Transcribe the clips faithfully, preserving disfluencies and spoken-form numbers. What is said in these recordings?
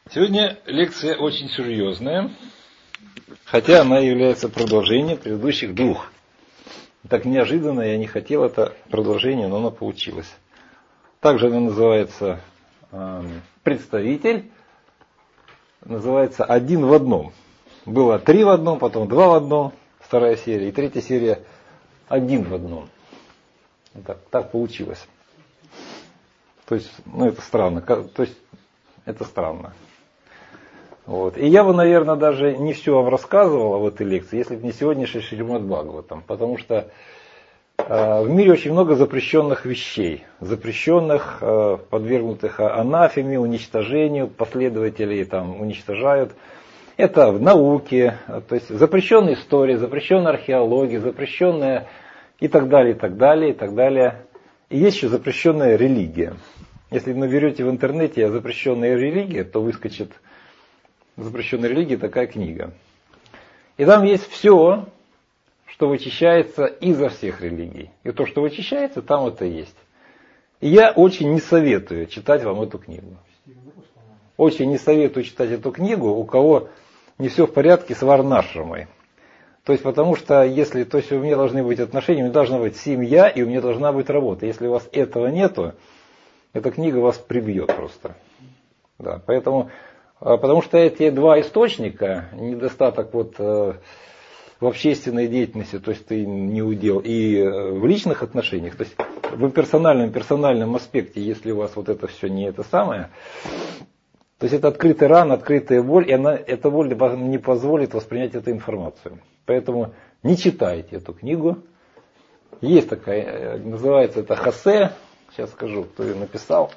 Сегодня лекция очень серьезная, хотя она является продолжением предыдущих двух. Так неожиданно, я не хотел это продолжение, но оно получилось. Также она называется э, «Представитель», называется «Один в одном». Было три в одном, потом два в одном, вторая серия, и третья серия «Один в одном». Так, так получилось. То есть, ну это странно. То есть, это странно. Вот. И я бы, наверное, даже не все вам рассказывал в этой лекции, если бы не сегодняшний Шримад Бхагаватам. Потому что э, в мире очень много запрещенных вещей. Запрещенных, э, подвергнутых анафеме, уничтожению, последователей там уничтожают. Это в науке, то есть запрещенная история, запрещенная археология, запрещенная и так далее, и так далее, и так далее. И есть еще запрещенная религия. Если вы наберете в интернете запрещенная религия, то выскочит запрещенная религия такая книга. И там есть все, что вычищается изо всех религий. И то, что вычищается, там это есть. И я очень не советую читать вам эту книгу. Очень не советую читать эту книгу, у кого не все в порядке с варнашрамой. То есть, потому что если, то есть у меня должны быть отношения, у меня должна быть семья и у меня должна быть работа. Если у вас этого нету, эта книга вас прибьет просто. Да, поэтому, потому что эти два источника, недостаток вот в общественной деятельности, то есть ты не удел, и в личных отношениях, то есть в персональном персональном аспекте, если у вас вот это все не это самое, то есть это открытая рана, открытая боль, и она, эта боль не позволит воспринять эту информацию. Поэтому не читайте эту книгу. Есть такая, называется это Хосе. Сейчас скажу, кто ее написал.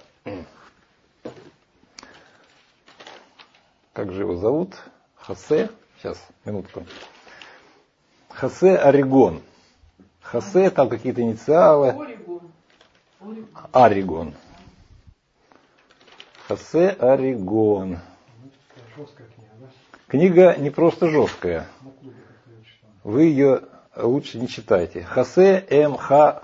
Как же его зовут? Хосе. Сейчас, минутку. Хосе Орегон. Хосе, там какие-то инициалы. Орегон. Орегон. Хосе Орегон. Книга не просто жесткая. Вы ее лучше не читайте. Хосе М. Х.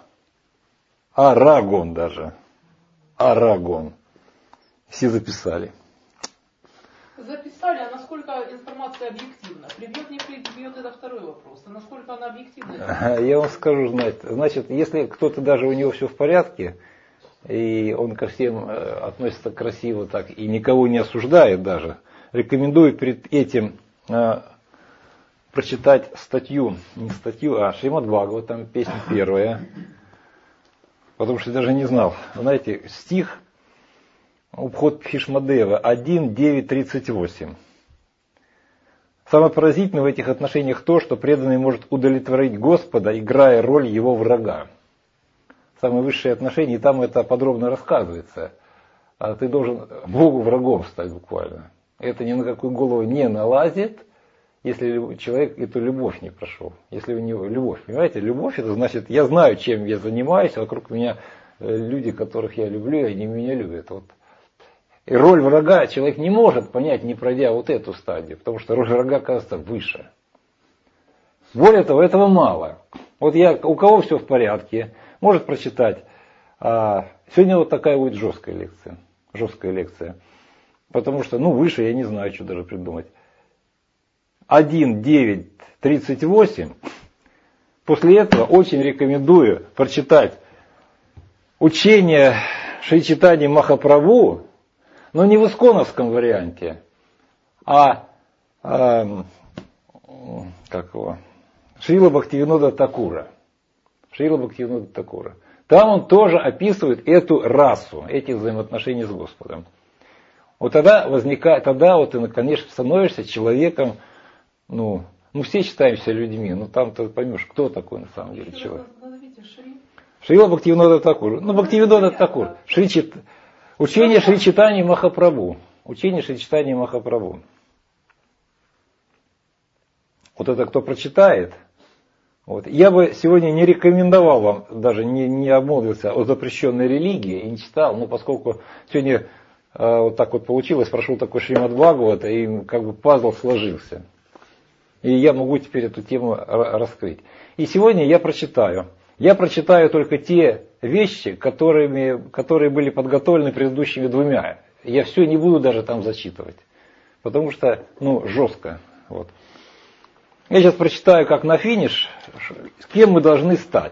Арагон даже. Арагон. Все записали. Записали, а насколько информация объективна? Прибьет, не прибьет, это второй вопрос. А насколько она объективна? Я вам скажу, значит, если кто-то даже у него все в порядке, и он ко всем относится красиво так, и никого не осуждает даже, рекомендую перед этим э, прочитать статью, не статью, а Шримад Бхагаватам, песня первая, потому что я даже не знал. Знаете, стих Убхот Бхишмадева один девять тридцать восемь. Самое поразительное в этих отношениях то, что преданный может удовлетворить Господа, играя роль его врага. Самые высшие отношения, и там это подробно рассказывается. А ты должен Богу врагом стать буквально. Это ни на какую голову не налазит, если человек эту любовь не прошел. Если у него любовь, понимаете, любовь это значит, я знаю, чем я занимаюсь, а вокруг меня люди, которых я люблю, они меня любят. Вот. И роль врага человек не может понять, не пройдя вот эту стадию, потому что роль врага кажется выше. Более того, этого мало. Вот я, у кого все в порядке, может прочитать. А сегодня вот такая будет жесткая лекция. Жесткая лекция. Потому что, ну, выше я не знаю, что даже придумать. один девять тридцать восемь. После этого очень рекомендую прочитать учение Шри Чайтаньи Махапрабху, но не в исконовском варианте, а, а как его, Шрила Бхактивинода Такура. Шрила Бхактивинода Такура. Там он тоже описывает эту расу, эти взаимоотношения с Господом. Вот тогда возникает, тогда вот ты, конечно, становишься человеком, ну, мы все считаемся людьми, но там ты поймешь, кто такой на самом деле человек. Шрила Бхактивинода Такур. Ну, Бхактивинода Такур. Шри Чит... Учение Шри Чайтаньи Махапрабху. Учение Шри Чайтаньи Махапрабху. Вот это кто прочитает. Вот. Я бы сегодня не рекомендовал вам, даже не, не обмолвился о запрещенной религии и не читал, но поскольку сегодня э, вот так вот получилось, прошел такой Шримад Бхагавата, и как бы пазл сложился. И я могу теперь эту тему раскрыть. И сегодня я прочитаю. Я прочитаю только те вещи, которыми, которые были подготовлены предыдущими двумя. Я все не буду даже там зачитывать. потому что, ну, жестко. Вот. Я сейчас прочитаю, как на финиш, с кем мы должны стать.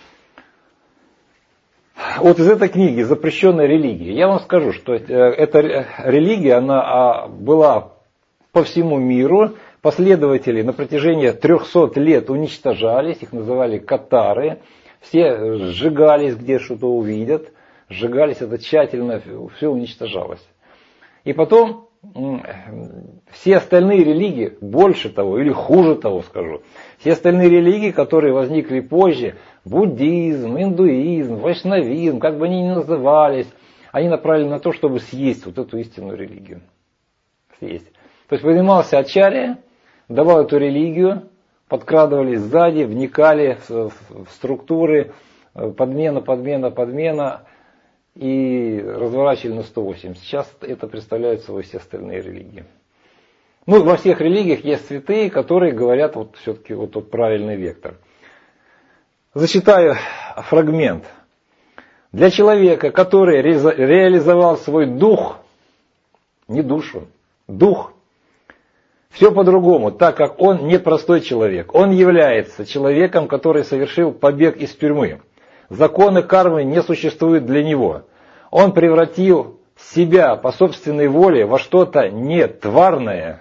Вот из этой книги «Запрещенная религия» я вам скажу, что эта религия, она была по всему миру, последователи на протяжении трехсот лет уничтожались, их называли катары, все сжигались, где что-то увидят, сжигались, это тщательно все уничтожалось. И потом все остальные религии, больше того, или хуже того скажу, все остальные религии, которые возникли позже, буддизм, индуизм, вайшнавизм, как бы они ни назывались, они направлены на то, чтобы съесть вот эту истинную религию. Съесть. То есть поднимался ачарья, давал эту религию, подкрадывались сзади, вникали в, в, в структуры, подмена, подмена, подмена, и разворачивали на сто восемьдесят. Сейчас это представляют собой все остальные религии. Ну, во всех религиях есть святые, которые говорят вот все-таки вот тот правильный вектор. Зачитаю фрагмент. Для человека, который реализовал свой дух, не душу, дух, все по-другому, так как он не простой человек. Он является человеком, который совершил побег из тюрьмы. Законы кармы не существуют для него. Он превратил себя по собственной воле во что-то нетварное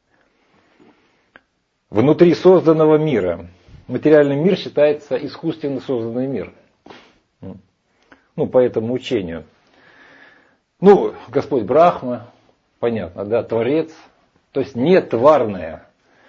внутри созданного мира. Материальный мир считается искусственно созданный мир. Ну, по этому учению. Ну, Господь Брахма, понятно, да, Творец. То есть нетварное.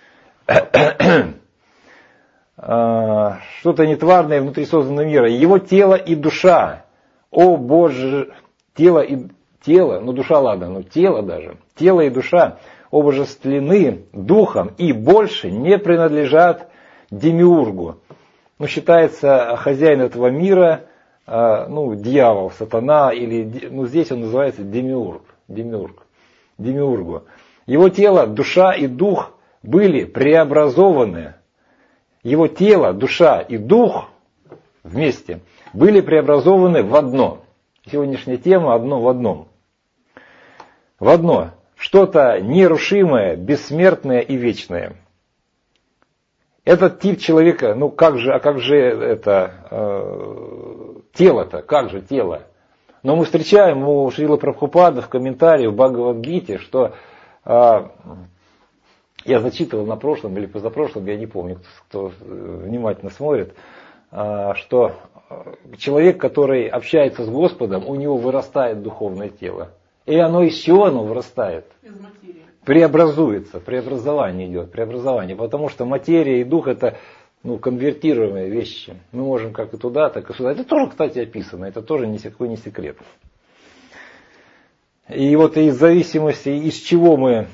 Что-то нетварное внутри созданного мира. Его тело и душа. О Боже, тело и тело, ну душа ладно, но тело даже. Тело и душа обожествлены духом и больше не принадлежат демиургу. Ну, считается хозяин этого мира, ну, дьявол, сатана, или, ну, здесь он называется демиург, демиург, демиургу. Его тело, душа и дух были преобразованы. Его тело, душа и дух вместе были преобразованы в одно. Сегодняшняя тема одно в одном. В одно. Что-то нерушимое, бессмертное и вечное. Этот тип человека, ну как же, а как же это э, тело-то, как же тело? Но мы встречаем у Шрила Прабхупады в комментарии в Бхагавад-гите, что э, я зачитывал на прошлом или позапрошлом, я не помню, кто, кто внимательно смотрит, э, что человек, который общается с Господом, у него вырастает духовное тело. И оно из чего оно вырастает? Из материи. Преобразуется, преобразование идет, преобразование. Потому что материя и дух это ну, конвертируемые вещи. Мы можем как и туда, так и сюда. Это тоже, кстати, описано, это тоже никакой не секрет. И вот из зависимости, из чего мы...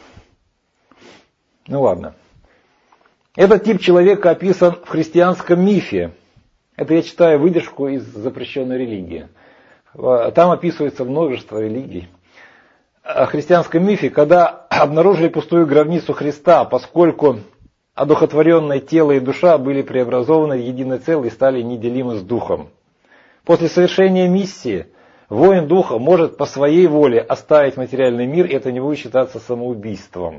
Ну ладно. Этот тип человека описан в христианском мифе. Это я читаю выдержку из запрещенной религии. Там описывается множество религий. В христианском мифе, когда обнаружили пустую гробницу Христа, поскольку одухотворенное тело и душа были преобразованы в единое целое и стали неделимы с духом. После совершения миссии воин духа может по своей воле оставить материальный мир, и это не будет считаться самоубийством.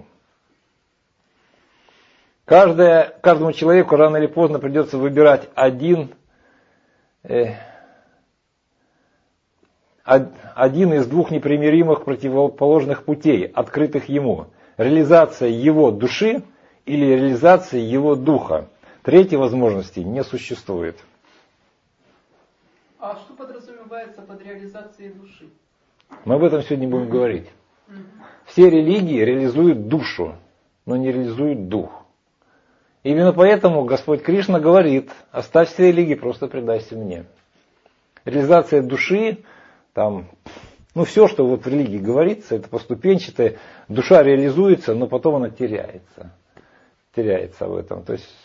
Каждое, каждому человеку рано или поздно придется выбирать один... Э, один из двух непримиримых противоположных путей, открытых ему. Реализация его души или реализация его духа. Третьей возможности не существует. А что подразумевается под реализацией души? Мы об этом сегодня будем говорить. Все религии реализуют душу, но не реализуют дух. Именно поэтому Господь Кришна говорит, оставь все религии, просто предайся мне. Реализация души, там, ну все, что вот в религии говорится, это поступенчатое, душа реализуется, но потом она теряется. Теряется в этом. То есть,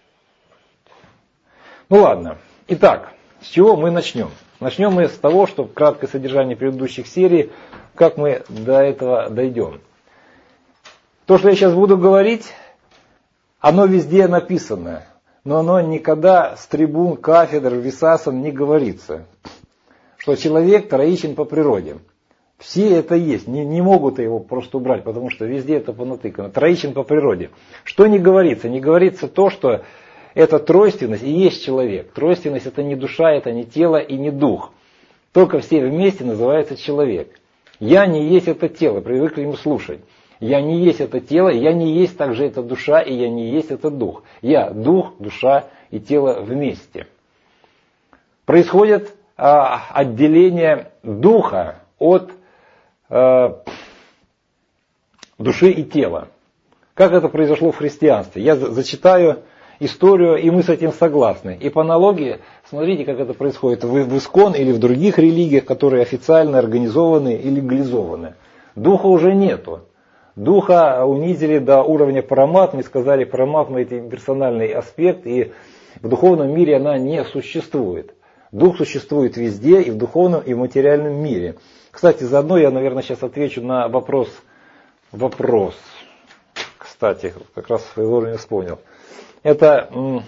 ну ладно. Итак, с чего мы начнем? Начнем мы с того, что краткое содержание предыдущих серий, как мы до этого дойдем. То, что я сейчас буду говорить, оно везде написано, но оно никогда с трибун, кафедр, висасан не говорится. Что человек троичен по природе. Все это есть, не, не могут его просто убрать, потому что везде это понатыкано. Троичен по природе. Что не говорится? Не говорится то, что эта тройственность и есть человек. Тройственность это не душа, это не тело и не дух. Только все вместе называется человек. Я не есть это тело, привыкли ему слушать. Я не есть это тело, я не есть также это душа, и я не есть это дух. Я дух, душа и тело вместе. Происходит а, отделение духа от а, души и тела. Как это произошло в христианстве? Я зачитаю историю, и мы с этим согласны. И по аналогии, смотрите, как это происходит в, в Искон или в других религиях, которые официально организованы и легализованы. Духа уже нету. Духа унизили до уровня параматмы, сказали, параматма это персональный аспект, и в духовном мире она не существует. Дух существует везде, и в духовном, и в материальном мире. Кстати, заодно я, наверное, сейчас отвечу на вопрос. Вопрос. Кстати, как раз вовремя вспомнил. Это м,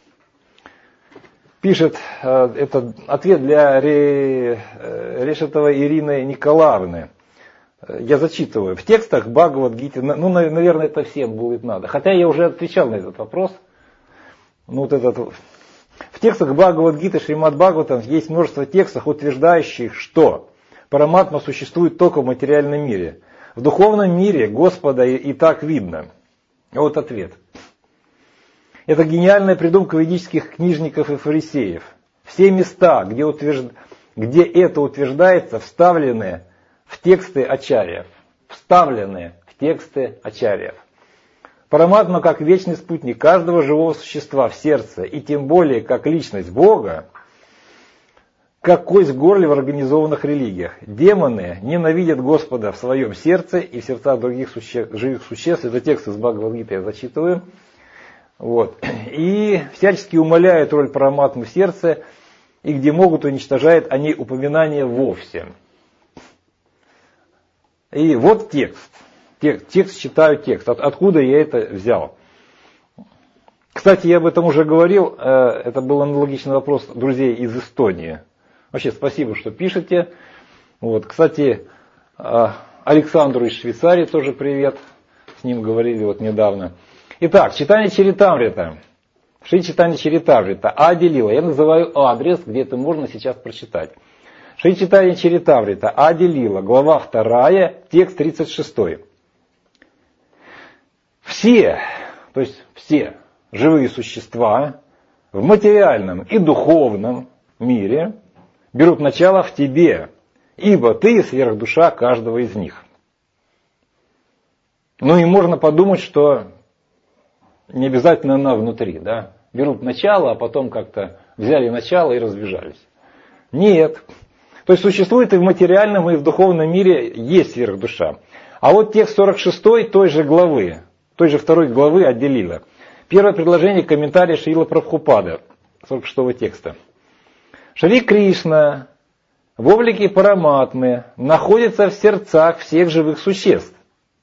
пишет, э, это ответ для Ре, э, Решетовой Ирины Николаевны. Я зачитываю. В текстах Бхагавад-гиты, ну, наверное, это всем будет надо. Хотя я уже отвечал на этот вопрос. Ну, вот этот, в текстах Бхагавад-гиты, Шримад Бхагаватам есть множество текстов, утверждающих, что параматма существует только в материальном мире. В духовном мире Господа и, и так видно. Вот ответ. Это гениальная придумка ведических книжников и фарисеев. Все места, где, утвержд... где это утверждается, вставлены в тексты ачарьев. Вставлены в тексты ачарьев. Параматма как вечный спутник каждого живого существа в сердце, и тем более как личность Бога, как кость в горле в организованных религиях. Демоны ненавидят Господа в своем сердце и в сердцах других суще... живых существ. Это текст из Бхагавад-гиты я зачитываю. Вот. И всячески умаляют роль параматмы в сердце, и где могут, уничтожают о ней упоминание вовсе. И вот текст. Текст, текст читаю текст. От, откуда я это взял? Кстати, я об этом уже говорил. Это был аналогичный вопрос друзей из Эстонии. Вообще, спасибо, что пишете. Вот. Кстати, Александру из Швейцарии тоже привет. С ним говорили вот недавно. Итак, читание Чаритамрита. Шри читание Чаритамрита. Ади Лила. Я называю адрес, где это можно сейчас прочитать. Шри читание Чаритамрита. Ади Лила. Глава вторая, текст тридцать шесть. Все, то есть все живые существа в материальном и духовном мире берут начало в тебе, ибо ты сверхдуша каждого из них. Ну и можно подумать, что не обязательно она внутри, да? Берут начало, а потом как-то взяли начало и разбежались. Нет. То есть существует и в материальном, и в духовном мире есть сверхдуша. А вот текст сорок шесть той же главы, той же второй главы отделила. Первое предложение комментария Шрила Прабхупады, сорок шестого текста. Шри Кришна в облике Параматмы находится в сердцах всех живых существ,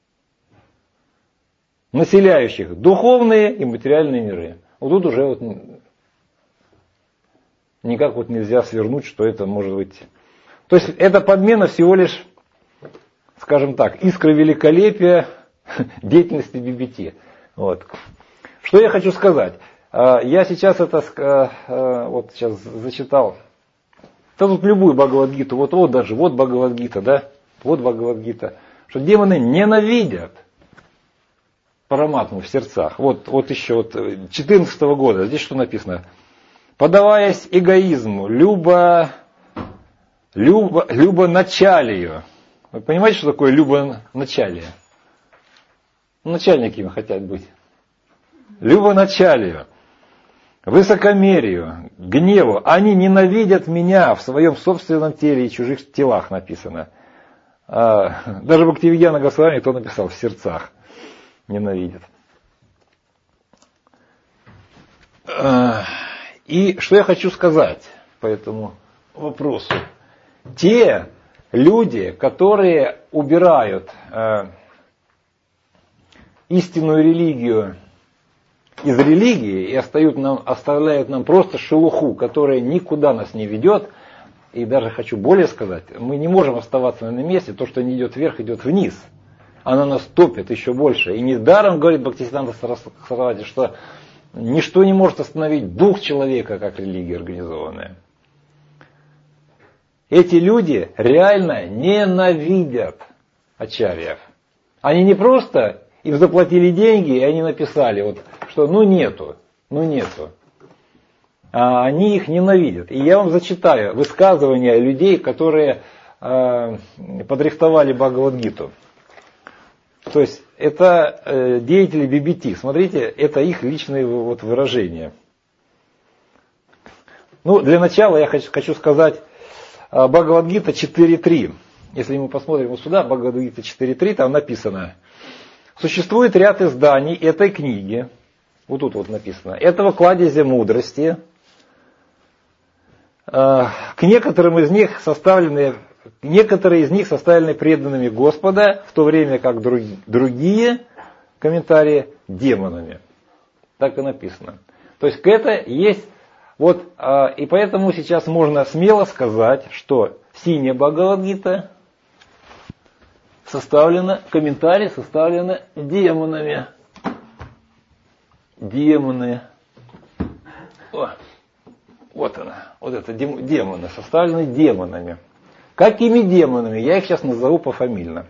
населяющих духовные и материальные миры. Вот тут уже вот никак вот нельзя свернуть, что это может быть. То есть это подмена всего лишь, скажем так, искры великолепия деятельности би би ти. Вот. Что я хочу сказать? Я сейчас это вот сейчас зачитал. Да тут любую Бхагавад-гиту, вот, вот даже, вот Бхагавад-гита, да, вот Бхагавад-гита, что демоны ненавидят Параматму в сердцах. Вот, вот еще вот четырнадцатого года, здесь что написано? Подаваясь эгоизму, любо, любо, любоначалию. Вы понимаете, что такое любоначалие? Начальниками хотят быть. Любоначалию, высокомерию, гневу. Они ненавидят меня в своем собственном теле и чужих телах написано. А, даже Бхактивидьяна Госвами кто написал? В сердцах ненавидят. А, и что я хочу сказать по этому вопросу. Те люди, которые убирают а, истинную религию из религии и оставляют нам, оставляют нам просто шелуху, которая никуда нас не ведет, И даже хочу более сказать, мы не можем оставаться на месте, то, что не идет вверх, идет вниз. Оно нас топит еще больше. И недаром говорит Бхактисиданта Сарасвати, что ничто не может остановить дух человека, как религия организованная. Эти люди реально ненавидят ачарьев. Они не просто им заплатили деньги, и они написали, вот, что ну нету, ну нету. А они их ненавидят. И я вам зачитаю высказывания людей, которые э, подрихтовали Бхагавад-гиту. То есть это э, деятели би би ти. Смотрите, это их личные вот, выражения. Ну, для начала я хочу, хочу сказать э, Бхагавад-гита четыре три. Если мы посмотрим вот сюда, Бхагавад-гита четыре три, там написано: существует ряд изданий этой книги, вот тут вот написано, этого кладезя мудрости. К некоторым из них составлены, некоторые из них составлены преданными Господа, в то время как друг, другие комментарии демонами. Так и написано. То есть это есть, вот, и поэтому сейчас можно смело сказать, что синяя Бхагавад-гита составлена, комментарии составлены демонами. Демоны. О. Вот она, вот это демоны, составлены демонами. Какими демонами? Я их сейчас назову пофамильно.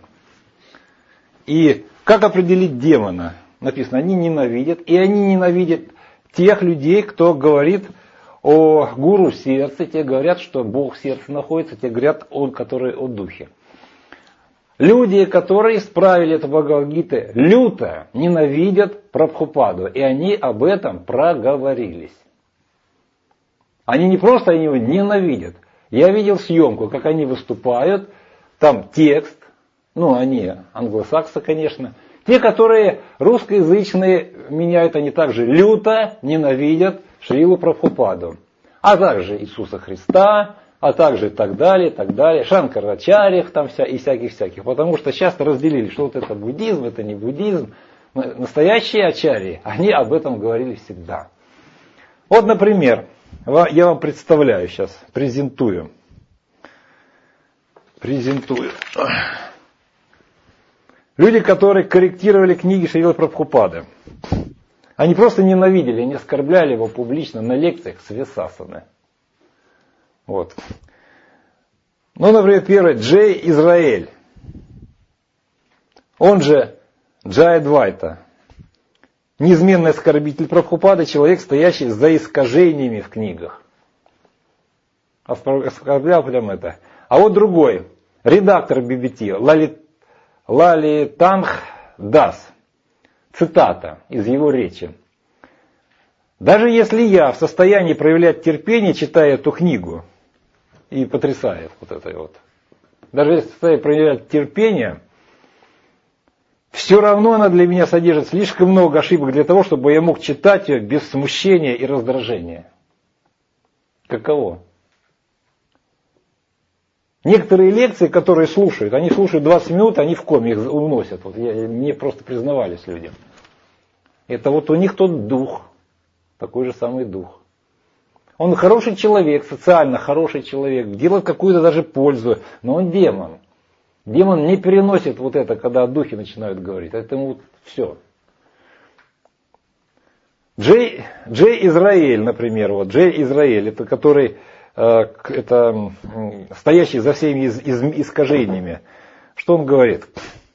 И как определить демона? Написано, они ненавидят, и они ненавидят тех людей, кто говорит о гуру сердца, те говорят, что Бог в сердце находится, те говорят, он, который о духе. Люди, которые исправили эту Бхагавад-гиту, люто ненавидят Прабхупаду, и они об этом проговорились. Они не просто они его ненавидят. Я видел съемку, как они выступают, там текст, ну они англосаксы, конечно. Те, которые русскоязычные, меняют, они также люто ненавидят Шрилу Прабхупаду. А также Иисуса Христа, а также и так далее, и так далее. Шанкарачарьев там вся, и всяких-всяких. Потому что часто разделили, что вот это буддизм, это не буддизм. Настоящие ачарьи, они об этом говорили всегда. Вот, например, я вам представляю сейчас, презентую. Презентую. Люди, которые корректировали книги Шрилы Прабхупады. Они просто ненавидели, они оскорбляли его публично на лекциях с Висасаны. Вот. Ну, например, первый, Джей Израиль. Он же Джайадвайта. Неизменный оскорбитель Прабхупады, человек, стоящий за искажениями в книгах. Оскорблял прям это. А вот другой, редактор би би ти, Лали, Лалитанх Дас. Цитата из его речи. Даже если я в состоянии проявлять терпение, читая эту книгу, и потрясает вот это вот. Даже если в состоянии проявлять терпение, все равно она для меня содержит слишком много ошибок для того, чтобы я мог читать ее без смущения и раздражения. Каково? Некоторые лекции, которые слушают, они слушают двадцать минут, они в коме их уносят. Вот я, мне просто признавались люди. Это вот у них тот дух, такой же самый дух. Он хороший человек, социально хороший человек, делает какую-то даже пользу, но он демон. Демон не переносит вот это, когда духи начинают говорить. Это ему вот все. Джей, Джей Израиль, например, вот Джей Израиль, это который, э, это стоящий за всеми из, из, искажениями. Что он говорит?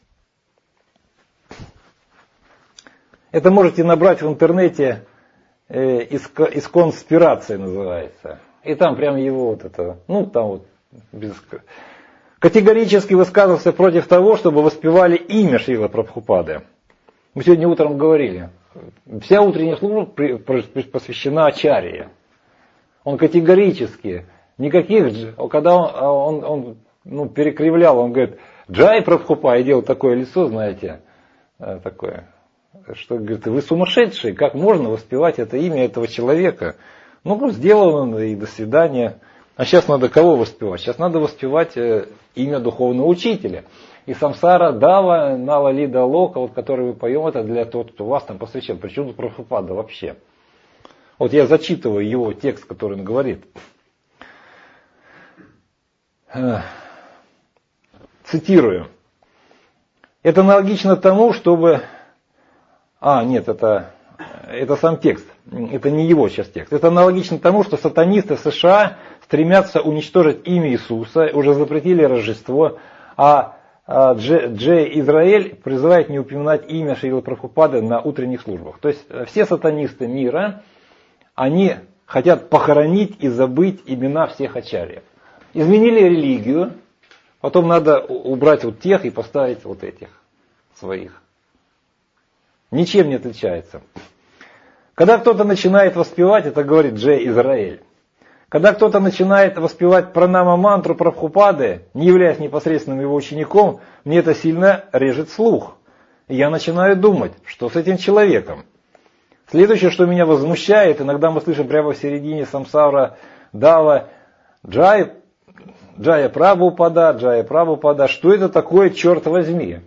Это можете набрать в интернете, э, из конспирации называется. И там прям его вот это, ну там вот без... Категорически высказывался против того, чтобы воспевали имя Шрилы Прабхупады. Мы сегодня утром говорили. Вся утренняя служба посвящена ачарье. Он категорически, никаких, когда он, он, он ну, перекривлял, он говорит, Джай Прабхупа, и делал такое лицо, знаете, такое, что говорит, вы сумасшедшие, как можно воспевать это имя этого человека? Ну, сделал он, и до свидания. А сейчас надо кого воспевать? Сейчас надо воспевать имя духовного учителя. И самсара дава, нала лида лока, вот, который мы поем, это для того, кто вас там посвящен. Причем тут Прабхупада вообще. Вот я зачитываю его текст, который он говорит. цитирую. Это аналогично тому, чтобы... А, нет, это, это сам текст. Это не его сейчас текст. Это аналогично тому, что сатанисты США стремятся уничтожить имя Иисуса, уже запретили Рождество, а Джей, Джей Израиль призывает не упоминать имя Шрилы Прабхупады на утренних службах. То есть все сатанисты мира, они хотят похоронить и забыть имена всех ачарьев. Изменили религию, потом надо убрать вот тех и поставить вот этих своих. Ничем не отличается. Когда кто-то начинает воспевать, это говорит Джей Израиль. Когда кто-то начинает воспевать пранама-мантру Прабхупады, не являясь непосредственным его учеником, мне это сильно режет слух. И я начинаю думать, что с этим человеком. Следующее, что меня возмущает, иногда мы слышим прямо в середине самсара дава Джай, Джая Прабхупада, Джая Прабхупада. Что это такое, черт возьми?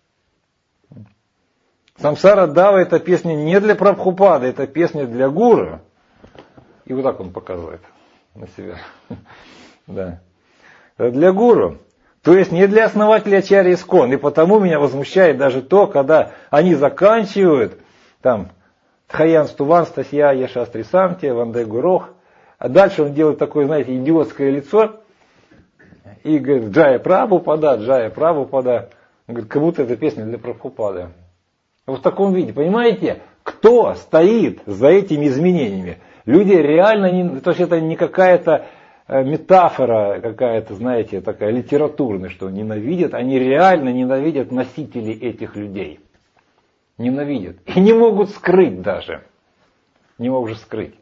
Самсара дава это песня не для Прабхупады, это песня для гуру. И вот так он показывает на себя. Да. Для гуру. То есть не для основателя Ачарьи Искон. И потому меня возмущает даже то, когда они заканчивают там Тхаян Стуван, Стасья, Яшастри Самти, Ванде Гурох. А дальше он делает такое, знаете, идиотское лицо. И говорит, Джая Прабхупада, Джая Прабхупада. Говорит, как будто это песня для Прабхупады. Вот в таком виде. Понимаете, кто стоит за этими изменениями? Люди реально, не, то есть это не какая-то метафора, какая-то, знаете, такая литературная, что ненавидят. Они реально ненавидят носителей этих людей. Ненавидят. И не могут скрыть даже. Не могут скрыть.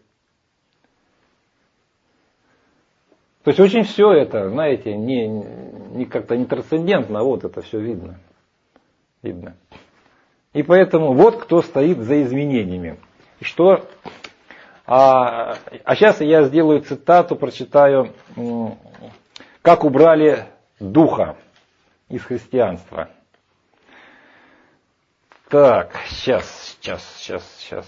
То есть очень все это, знаете, не, не как-то не трансцендентно, вот это все видно. Видно. И поэтому вот кто стоит за изменениями. Что... А, а сейчас я сделаю цитату, прочитаю, как убрали духа из христианства. Так, сейчас, сейчас, сейчас, сейчас.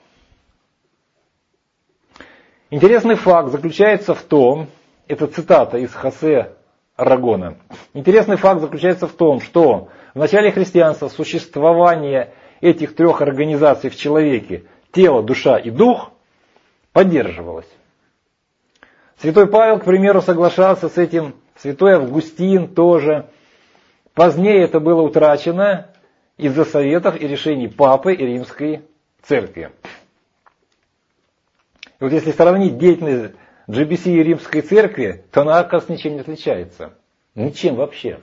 Интересный факт заключается в том, это цитата из Хосе Арагона. Интересный факт заключается в том, что в начале христианства существование этих трех организаций в человеке, тело, душа и дух, поддерживалось. Святой Павел, к примеру, соглашался с этим, святой Августин тоже. Позднее это было утрачено из-за советов и решений Папы и Римской Церкви. И вот если сравнить деятельность джи би си и Римской Церкви, то она, оказывается, ничем не отличается. Ничем вообще.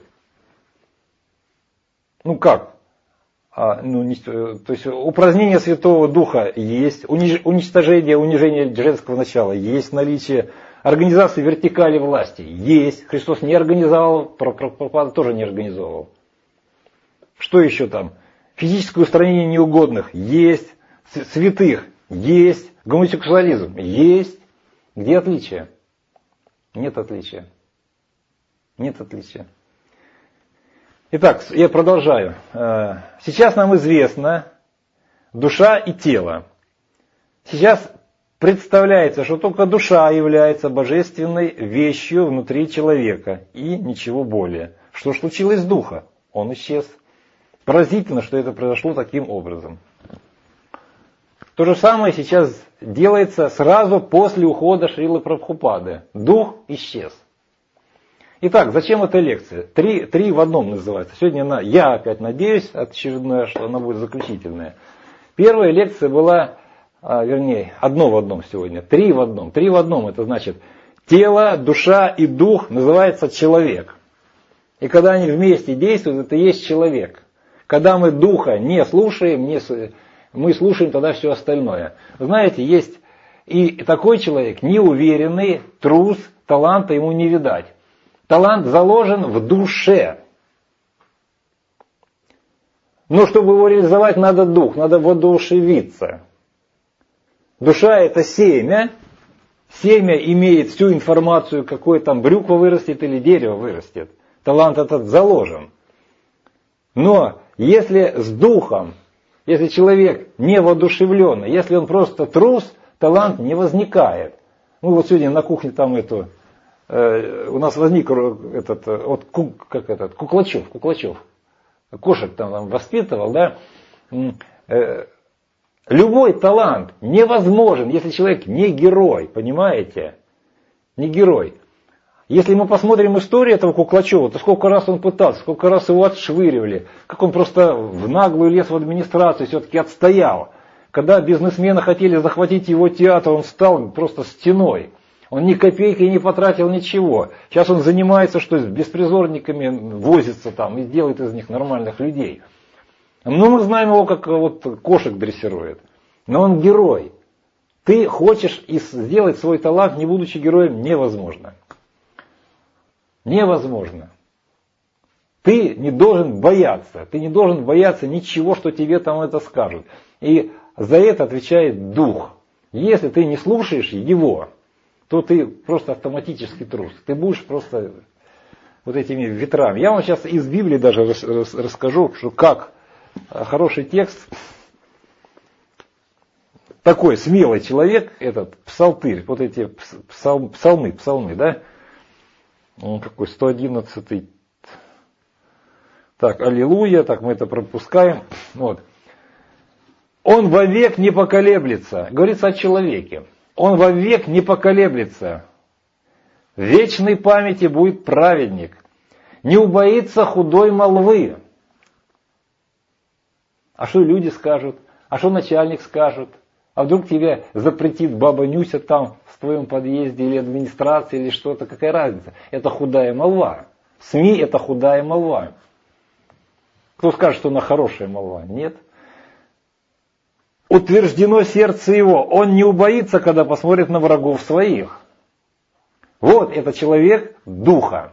Ну как? А, ну, не, то есть упразднение Святого Духа есть, униж, уничтожение, унижение женского начала есть, наличие организации вертикали власти есть. Христос не организовал, Прабхупада тоже не организовал. Что еще там? Физическое устранение неугодных есть, святых есть, гомосексуализм есть. Где отличие? Нет отличия. Нет отличия. Итак, я продолжаю. Сейчас нам известно душа и тело. Сейчас представляется, что только душа является божественной вещью внутри человека и ничего более. Что ж случилось с духом? Он исчез. Поразительно, что это произошло таким образом. То же самое сейчас делается сразу после ухода Шрилы Прабхупады. Дух исчез. Итак, зачем эта лекция? Три, три в одном называется. Сегодня она, я опять надеюсь, очередная, что она будет заключительная. Первая лекция была, а, вернее, одно в одном сегодня. Три в одном. Три в одном, это значит, тело, душа и дух называется человек. И когда они вместе действуют, это и есть человек. Когда мы духа не слушаем, не, мы слушаем тогда все остальное. Знаете, есть и такой человек, неуверенный, трус, таланта ему не видать. Талант заложен в душе. Но чтобы его реализовать, надо дух, надо воодушевиться. Душа это семя. Семя имеет всю информацию, какой там брюква вырастет или дерево вырастет. Талант этот заложен. Но если с духом, если человек не воодушевленный, если он просто трус, талант не возникает. Ну вот сегодня на кухне там эту э, у нас возник этот, вот, как этот, Куклачев, Куклачев, кошек там, там воспитывал, да, э, любой талант невозможен, если человек не герой, понимаете, не герой. Если мы посмотрим историю этого Куклачева, то сколько раз он пытался, сколько раз его отшвыривали, как он просто в наглую лез в администрацию, все-таки отстоял. Когда бизнесмены хотели захватить его театр, он стал просто стеной. Он ни копейки не потратил, ничего. Сейчас он занимается, что с беспризорниками возится там и делает из них нормальных людей. Ну, мы знаем его, как вот кошек дрессирует. Но он герой. Ты хочешь сделать свой талант, не будучи героем, невозможно. Невозможно. Ты не должен бояться. Ты не должен бояться ничего, что тебе там это скажут. И за это отвечает дух. Если ты не слушаешь его, то ты просто автоматически трус. Ты будешь просто вот этими ветрами. Я вам сейчас из Библии даже расскажу, что как хороший текст. Такой смелый человек, этот псалтырь, вот эти псал, псалмы, псалмы, да? Он какой, сто одиннадцатый. Так, аллилуйя, так мы это пропускаем. Вот. Он вовек не поколеблется. Говорится о человеке. Он вовек не поколеблется. В вечной памяти будет праведник. Не убоится худой молвы. А что люди скажут? А что начальник скажет? А вдруг тебе запретит баба Нюся там в твоем подъезде или администрации или что-то? Какая разница? Это худая молва. СМИ это худая молва. Кто скажет, что она хорошая молва? Нет. Утверждено сердце его. Он не убоится, когда посмотрит на врагов своих. Вот это человек духа.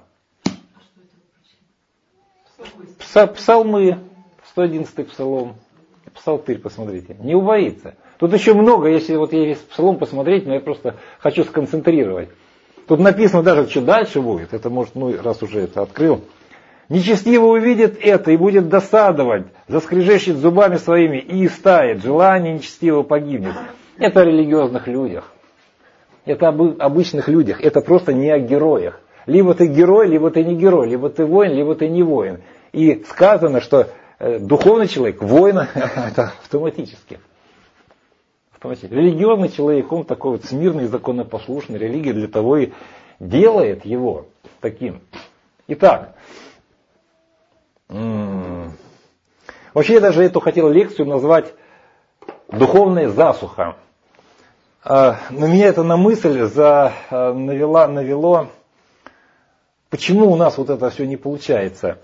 Псалмы, сто одиннадцатый псалом. Псалтырь, посмотрите. Не убоится. Тут еще много, если вот я весь псалом посмотреть, но я просто хочу сконцентрировать. Тут написано даже, что дальше будет. Это может, ну, раз уже это открыл. Нечестивый увидит это и будет досадовать, заскрежещет зубами своими и истает. Желание нечестивого погибнет. Это о религиозных людях. Это об обычных людях. Это просто не о героях. Либо ты герой, либо ты не герой. Либо ты воин, либо ты не воин. И сказано, что духовный человек, воин, это автоматически. автоматически. Религиозный человек, он такой вот смирный, законопослушный. Религия для того и делает его таким. Итак, вообще я даже эту хотел лекцию назвать «Духовная засуха». На меня это на мысль за, навело, навело, почему у нас вот это все не получается.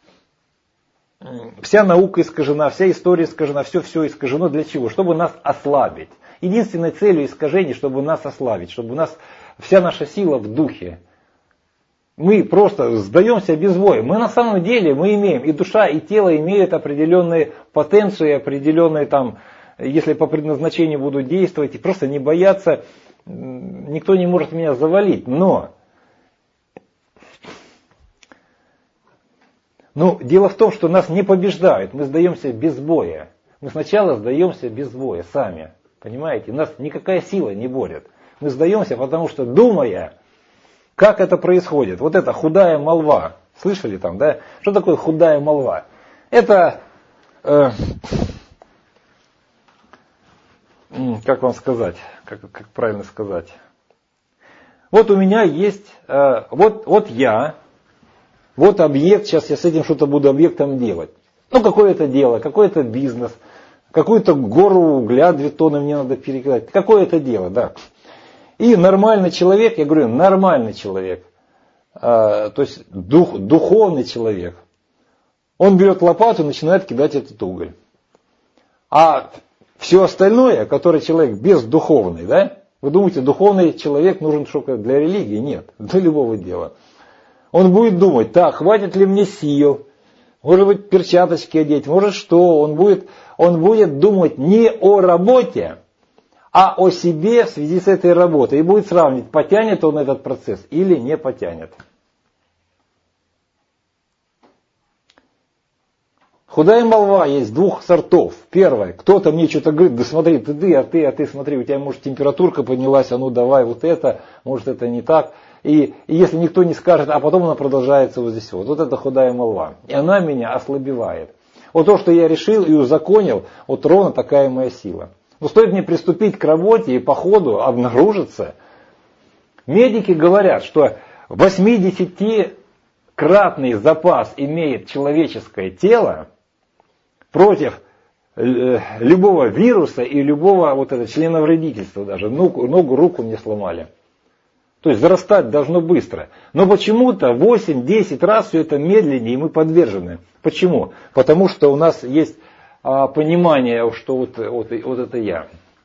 Вся наука искажена, вся история искажена, все-все искажено для чего? Чтобы нас ослабить. Единственной целью искажений, чтобы нас ослабить, чтобы у нас вся наша сила в духе. Мы просто сдаемся без боя. Мы на самом деле, мы имеем, и душа, и тело имеют определенные потенции, определенные там, если по предназначению будут действовать, и просто не бояться, никто не может меня завалить. Но, ну, дело в том, что нас не побеждают, мы сдаемся без боя. Мы сначала сдаемся без боя, сами, понимаете? Нас никакая сила не борет. Мы сдаемся, потому что, думая, как это происходит, вот эта худая молва, слышали там, да? Что такое худая молва? Это... Э, Как вам сказать, как, как правильно сказать? Вот у меня есть, э, вот, вот я, вот объект, сейчас я с этим что-то буду объектом делать. Ну, какое-то дело, какой-то бизнес, какую-то гору угля, две тонны мне надо перекидать, какое-то дело, да. И нормальный человек, я говорю, нормальный человек, э, то есть дух, духовный человек, он берет лопату и начинает кидать этот уголь. А все остальное, который человек бездуховный, да? Вы думаете, духовный человек нужен только для религии? Нет, для любого дела. Он будет думать, так, хватит ли мне сил, может быть, перчаточки одеть, может что. Он будет, он будет думать не о работе, а о себе в связи с этой работой. И будет сравнивать, потянет он этот процесс или не потянет. Худая молва есть двух сортов. Первое, кто-то мне что-то говорит, да смотри, ты, ты, а ты, а ты, смотри, у тебя, может, температурка поднялась, а ну давай вот это, может, это не так. И, и если никто не скажет, а потом она продолжается вот здесь вот. Вот это худая молва. И она меня ослабевает. Вот то, что я решил и узаконил, вот ровно такая моя сила. Но стоит мне приступить к работе и по ходу обнаружится. Медики говорят, что восьмидесятикратный запас имеет человеческое тело против любого вируса и любого вот этого членовредительства даже. Ногу, ногу, руку мне сломали. То есть зарастать должно быстро. Но почему-то восемь-десять раз все это медленнее, и мы подвержены. Почему? Потому что у нас есть а, понимание, что вот, вот, вот это я.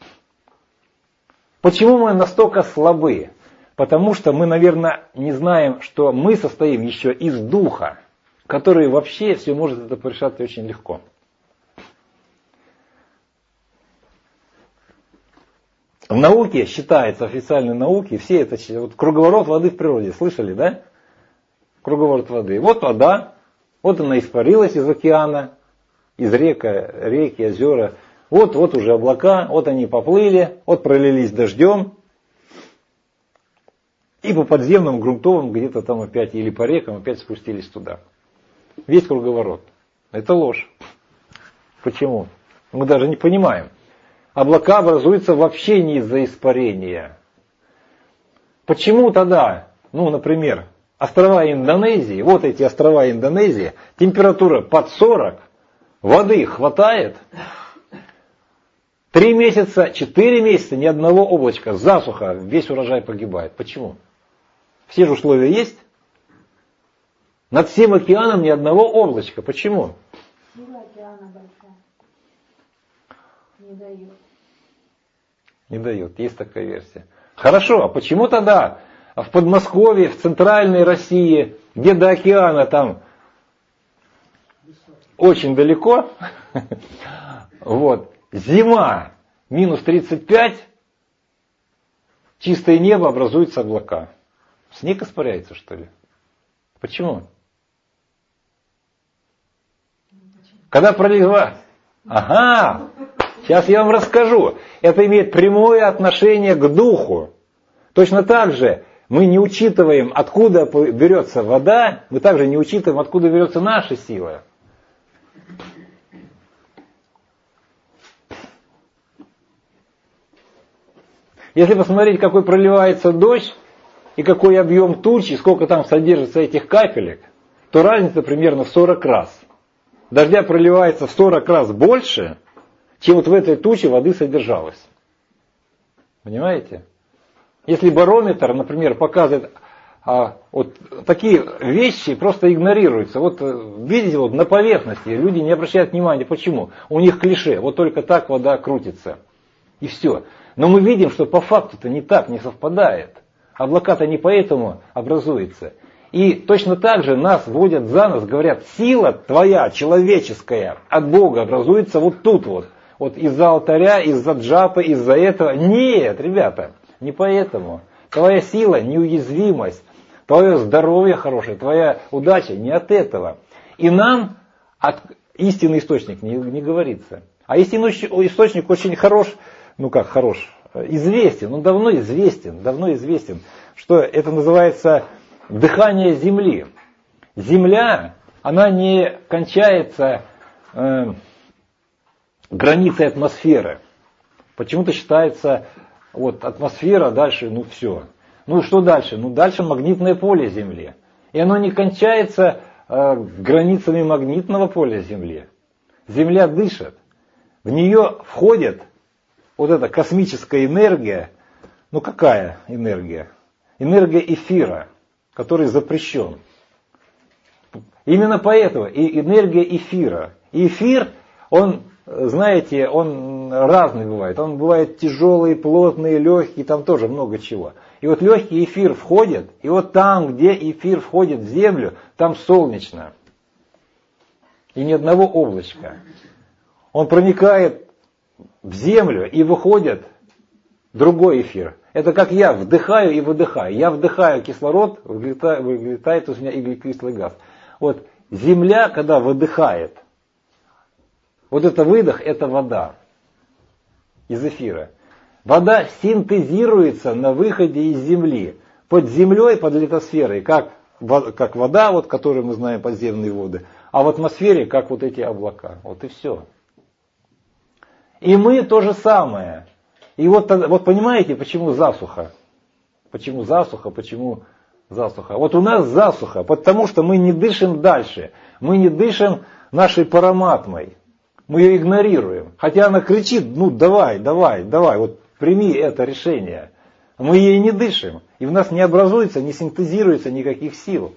Почему мы настолько слабы? Потому что мы, наверное, не знаем, что мы состоим еще из духа, который вообще все может это порешать очень легко. В науке считается, официальной науке, все это, вот круговорот воды в природе, слышали, да? Круговорот воды. Вот вода, вот она испарилась из океана, из рек, реки, озера. Вот, вот уже облака, вот они поплыли, вот пролились дождем. И по подземным грунтовым где-то там опять, или по рекам опять спустились туда. Весь круговорот. Это ложь. Почему? Мы даже не понимаем. Облака образуются вообще не из-за испарения. Почему тогда, ну, например, острова Индонезии, вот эти острова Индонезии, температура под сорок, воды хватает, три месяца, четыре месяца ни одного облачка, засуха, весь урожай погибает. Почему? Все же условия есть. Над всем океаном ни одного облачка. Почему? Сила океана большая. Не дает. Не дает, есть такая версия. Хорошо, а почему тогда в Подмосковье, в центральной России, где до океана там очень далеко, вот, зима минус тридцать пять, чистое небо, образуются облака. Снег испаряется, что ли? Почему? Когда проливает... Ага! Сейчас я вам расскажу. Это имеет прямое отношение к духу. Точно так же мы не учитываем, откуда берется вода, мы также не учитываем, откуда берется наша сила. Если посмотреть, какой проливается дождь, и какой объем тучи, сколько там содержится этих капелек, то разница примерно в сорок раз. Дождя проливается в сорок раз больше, чем вот в этой туче воды содержалось. Понимаете? Если барометр, например, показывает, а, вот такие вещи просто игнорируются. Вот видите, вот на поверхности люди не обращают внимания. Почему? У них клише, вот только так вода крутится. И все. Но мы видим, что по факту-то не так, не совпадает. Облака-то не поэтому образуются. И точно так же нас вводят за нос, говорят, сила твоя, человеческая, от Бога образуется вот тут вот. Вот из-за алтаря, из-за джапы, из-за этого. Нет, ребята, не поэтому. Твоя сила, неуязвимость, твое здоровье хорошее, твоя удача не от этого. И нам от истинный источник не, не говорится. А истинный источник очень хорош, ну как хорош, известен, он давно известен, давно известен, что это называется дыхание земли. Земля, она не кончается э, границей атмосферы. Почему-то считается, вот атмосфера, дальше, ну все. Ну что дальше? Ну дальше магнитное поле Земли. И оно не кончается э, границами магнитного поля Земли. Земля дышит. В нее входит вот эта космическая энергия. Ну какая энергия? Энергия эфира, который запрещен. Именно поэтому и энергия эфира. И эфир, он, знаете, он разный бывает. Он бывает тяжелый, плотный, легкий, там тоже много чего. И вот легкий эфир входит, и вот там, где эфир входит в землю, там солнечно. И ни одного облачка. Он проникает в землю и выходит другой эфир. Это как я вдыхаю и выдыхаю. Я вдыхаю кислород, вылетает, вылетает из меня углекислый газ. Вот земля, когда выдыхает, Вот это выдох, это вода из эфира. Вода синтезируется на выходе из Земли. Под землей, под литосферой, как, как вода, вот, которую мы знаем, подземные воды, а в атмосфере, как вот эти облака. Вот и все. И мы то же самое. И вот, вот понимаете, почему засуха? Почему засуха? Почему засуха? Вот у нас засуха, потому что мы не дышим дальше. Мы не дышим нашей параматмой. Мы ее игнорируем. Хотя она кричит, ну давай, давай, давай, вот прими это решение. Мы ей не дышим. И в нас не образуется, не синтезируется никаких сил.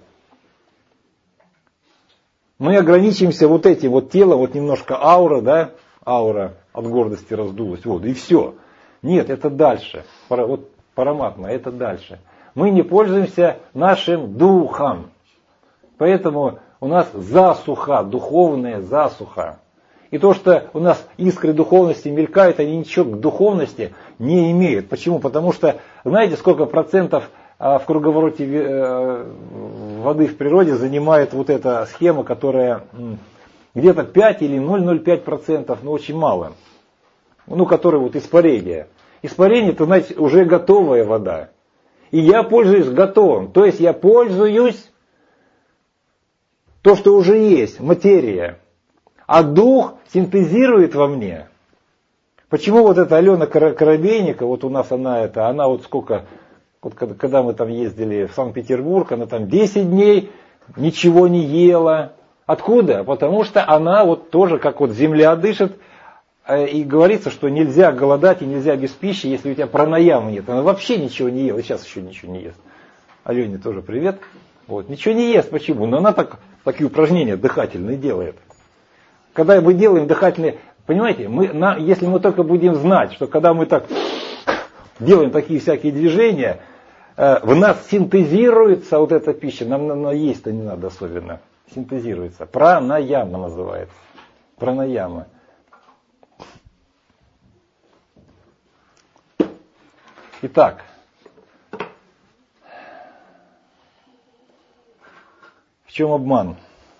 Мы ограничимся вот этим вот телом, вот немножко аура, да, аура от гордости раздулась, вот, и все. Нет, это дальше. Вот параматма, это дальше. Мы не пользуемся нашим духом. Поэтому у нас засуха, духовная засуха. И то, что у нас искры духовности мелькают, они ничего к духовности не имеют. Почему? Потому что, знаете, сколько процентов в круговороте воды в природе занимает вот эта схема, которая где-то пять или ноль целых ноль пять сотых процентов, но очень мало. Ну, которая вот испарение. Испарение, это, знаете, уже готовая вода. И я пользуюсь готовым. То есть я пользуюсь то, что уже есть, материя. А дух синтезирует во мне. Почему вот эта Алена Коробейника, вот у нас она это, она вот сколько, вот когда мы там ездили в Санкт-Петербург, она там десять дней ничего не ела. Откуда? Потому что она вот тоже, как вот земля дышит, и говорится, что нельзя голодать и нельзя без пищи, если у тебя пранаямы нет. Она вообще ничего не ела, и сейчас еще ничего не ест. Алене тоже привет. Вот, ничего не ест, почему? Но она так, такие упражнения дыхательные делает. Когда мы делаем дыхательные, понимаете, мы, на, если мы только будем знать, что когда мы так делаем такие всякие движения, э, в нас синтезируется вот эта пища, нам, нам есть-то не надо особенно, синтезируется. Пранаяма называется. Пранаяма. Итак, в чем обман?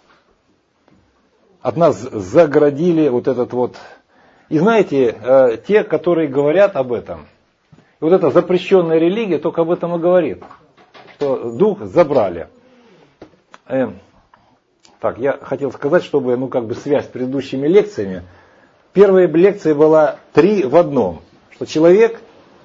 От нас загородили вот этот вот... И знаете, э, те, которые говорят об этом, вот эта запрещенная религия только об этом и говорит, что дух забрали. Э, так, я хотел сказать, чтобы, ну, как бы связь с предыдущими лекциями. Первая лекция была три в одном, что человек,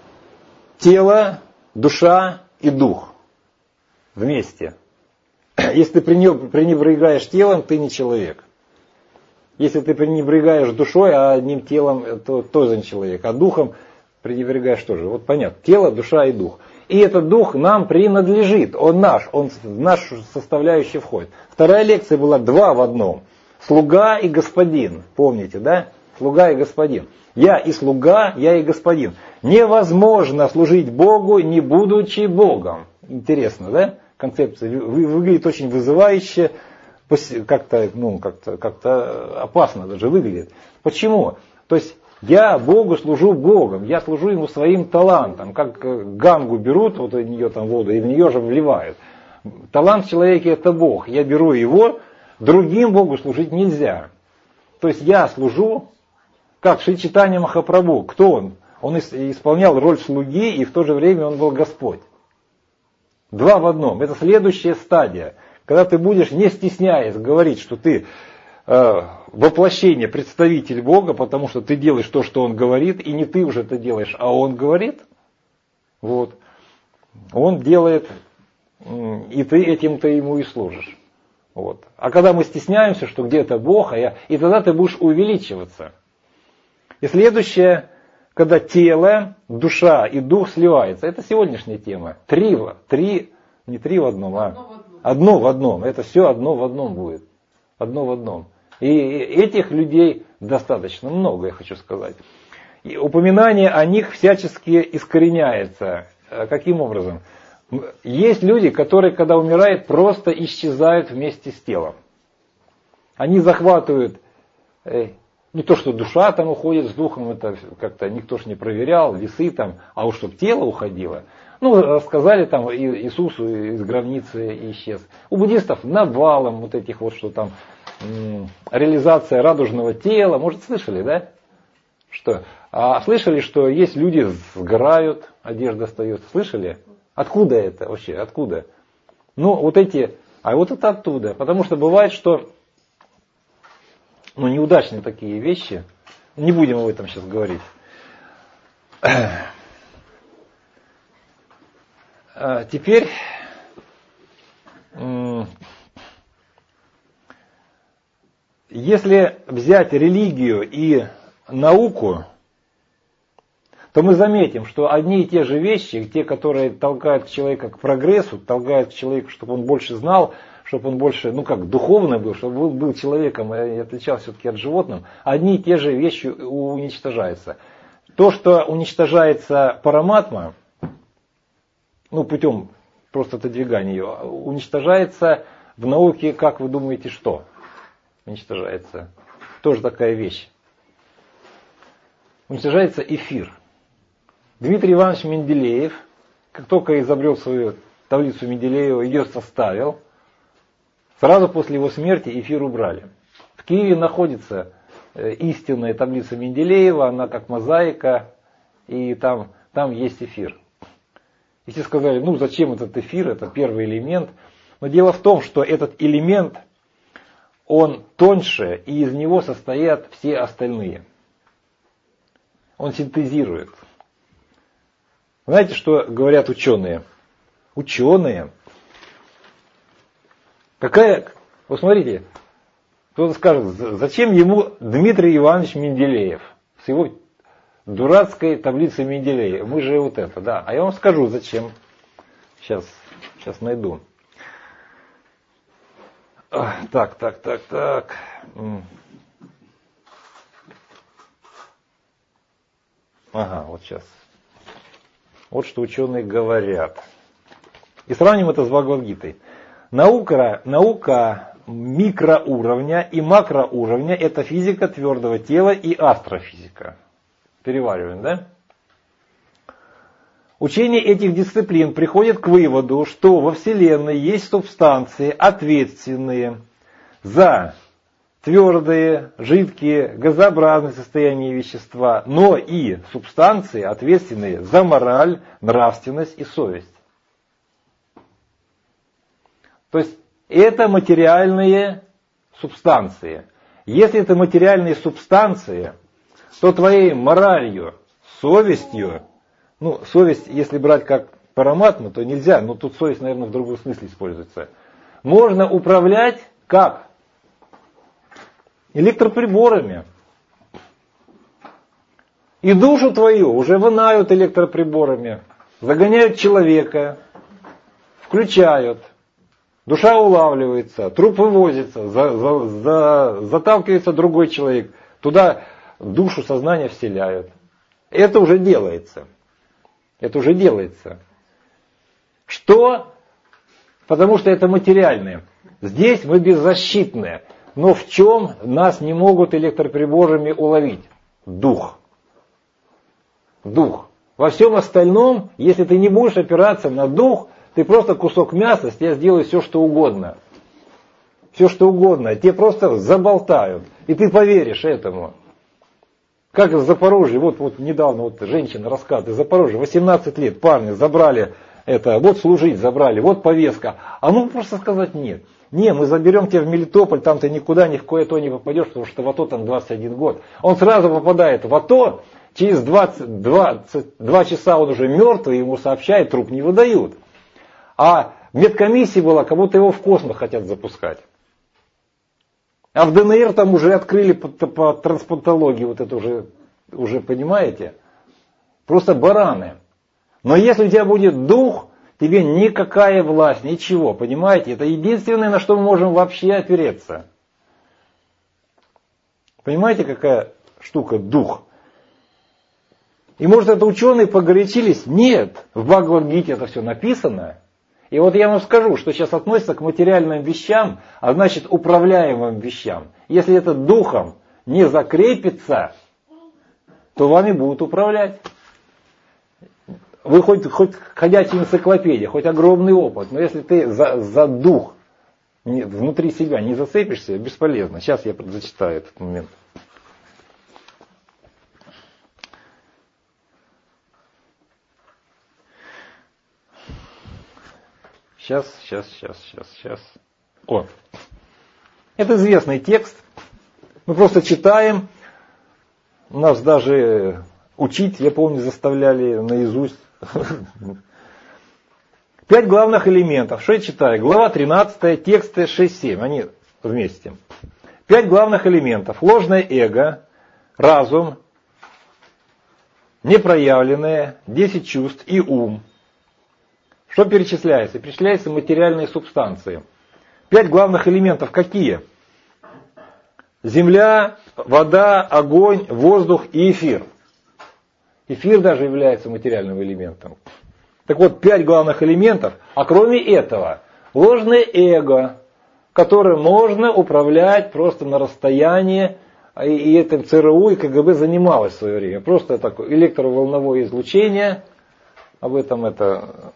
тело, душа и дух вместе. Если ты пренебрегаешь телом, ты не человек. Если ты пренебрегаешь душой, а одним телом, то тоже не человек. А духом пренебрегаешь тоже. Вот понятно. Тело, душа и дух. И этот дух нам принадлежит. Он наш. Он в нашу составляющую входит. Вторая лекция была два в одном. Слуга и господин. Помните, да? Слуга и господин. Я и слуга, я и господин. Невозможно служить Богу, не будучи Богом. Интересно, да? Концепция выглядит очень вызывающе. Как-то, ну, как-то, как-то опасно даже выглядит. Почему? То есть я Богу служу Богом, я служу Ему своим талантом. Как гангу берут, вот у нее там воду, и в нее же вливают. Талант в человеке это Бог. Я беру его, другим Богу служить нельзя. То есть я служу, как Шри Чайтанья Махапрабху. Кто он? Он исполнял роль слуги, и в то же время он был Господь. Два в одном. Это следующая стадия. Когда ты будешь, не стесняясь, говорить, что ты э, воплощение, представитель Бога, потому что ты делаешь то, что Он говорит, и не ты уже это делаешь, а Он говорит, вот, Он делает, и ты этим-то Ему и служишь. Вот. А когда мы стесняемся, что где-то Бог, а я, и тогда ты будешь увеличиваться. И следующее, когда тело, душа и дух сливаются, это сегодняшняя тема. Три, три не три в одном, а... Одно в одном. Это все одно в одном будет. Одно в одном. И этих людей достаточно много, я хочу сказать. И упоминание о них всячески искореняется. Каким образом? Есть люди, которые, когда умирают, просто исчезают вместе с телом. Они захватывают, не то что душа там уходит с духом, это как-то никто ж не проверял, весы там, а уж чтобы тело уходило. Ну, сказали там Иисусу из гробницы исчез. У буддистов навалом вот этих вот, что там м- реализация радужного тела. Может, слышали, да? Что? А слышали, что есть люди сгорают, одежда остается. Слышали? Откуда это вообще? Откуда? Ну, вот эти, а вот это оттуда. Потому что бывает, что ну, неудачные такие вещи. Не будем об этом сейчас говорить. Теперь если взять религию и науку, то мы заметим, что одни и те же вещи, те, которые толкают человека к прогрессу, толкают человека, чтобы он больше знал, чтобы он больше, ну как, духовно был, чтобы был, был человеком и отличался все-таки от животных, одни и те же вещи уничтожаются. То, что уничтожается параматма, ну путем просто отодвигания ее, уничтожается в науке, как вы думаете, что? Уничтожается. Тоже такая вещь. Уничтожается эфир. Дмитрий Иванович Менделеев, как только изобрел свою таблицу Менделеева, ее составил, сразу после его смерти эфир убрали. В Киеве находится истинная таблица Менделеева, она как мозаика, и там, там есть эфир. И все сказали, ну зачем этот эфир, это первый элемент. Но дело в том, что этот элемент, он тоньше, и из него состоят все остальные. Он синтезирует. Знаете, что говорят ученые? Ученые. Какая, вот смотрите, кто-то скажет, зачем ему Дмитрий Иванович Менделеев с его дурацкой таблицей Менделеева? Мы же вот это, да. А я вам скажу, зачем. Сейчас, сейчас найду. Так, так, так, так. Ага, вот сейчас. Вот что ученые говорят. И сравним это с Бхагавад-гитой. Наука, наука микроуровня и макроуровня – это физика твердого тела и астрофизика. Перевариваем, да? Учение этих дисциплин приходит к выводу, что во Вселенной есть субстанции, ответственные за твердые, жидкие, газообразные состояния вещества, но и субстанции, ответственные за мораль, нравственность и совесть. То есть это материальные субстанции. Если это материальные субстанции, то твоей моралью, совестью, ну, совесть, если брать как параматму, то нельзя, но тут совесть, наверное, в другом смысле используется. Можно управлять как? Электроприборами. И душу твою уже вынают электроприборами, загоняют человека, включают. Душа улавливается, труп вывозится, за, за, за, заталкивается другой человек, туда душу сознания вселяют. Это уже делается. Это уже делается. Что? Потому что это материальное. Здесь мы беззащитные. Но в чем нас не могут электроприборами уловить? Дух. Дух. Во всем остальном, если ты не будешь опираться на дух, ты просто кусок мяса, с тебя сделают все, что угодно. Все, что угодно. Тебе просто заболтают. И ты поверишь этому. Как в Запорожье, вот, вот недавно вот женщина рассказывает, из Запорожья, восемнадцать лет, парни забрали это, вот служить забрали, вот повестка. А ну просто сказать нет. Не, мы заберем тебя в Мелитополь, там ты никуда ни в кое-то не попадешь, потому что в АТО там двадцать один год. Он сразу попадает в АТО, через двадцать, двадцать два часа он уже мертвый, ему сообщают, труп не выдают. А медкомиссия была, как будто его в космос хотят запускать. А в ДНР там уже открыли по, по трансплантологии, вот это уже, уже понимаете, просто бараны. Но если у тебя будет дух, тебе никакая власть, ничего, понимаете, это единственное, на что мы можем вообще опереться. Понимаете, какая штука дух? И может это ученые погорячились? Нет, в Бхагавад-гите это все написано. И вот я вам скажу, что сейчас относится к материальным вещам, а значит управляемым вещам. Если это духом не закрепится, то вами будут управлять. вы хоть, хоть ходячая энциклопедия, хоть огромный опыт, но если ты за, за дух не, внутри себя не зацепишься, бесполезно. Сейчас я зачитаю этот момент. Сейчас, сейчас, сейчас, сейчас, сейчас. О. Это известный текст. Мы просто читаем. Нас даже учить, я помню, заставляли наизусть. Пять главных элементов. Что я читаю? Глава тринадцатая, тексты шесть семь. Они вместе. Пять главных элементов. Ложное эго, разум, непроявленное, десять чувств и ум. Что перечисляется? Перечисляются материальные субстанции. Пять главных элементов какие? Земля, вода, огонь, воздух и эфир. Эфир даже является материальным элементом. Так вот, пять главных элементов, а кроме этого, ложное эго, которым можно управлять просто на расстоянии, и этим ЦРУ и КГБ занималось в свое время. Просто такое электроволновое излучение, об этом это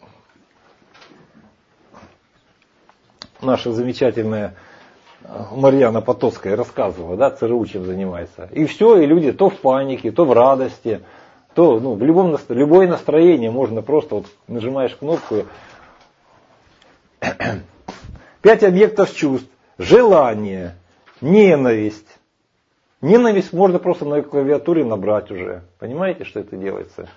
наша замечательная Марьяна Потоцкая рассказывала, да, ЦРУ чем занимается. И все, и люди то в панике, то в радости, то ну, в любом, любое настроение можно просто, вот, нажимаешь кнопку. Пять объектов чувств. Желание, ненависть. Ненависть можно просто на клавиатуре набрать уже. Понимаете, что это делается?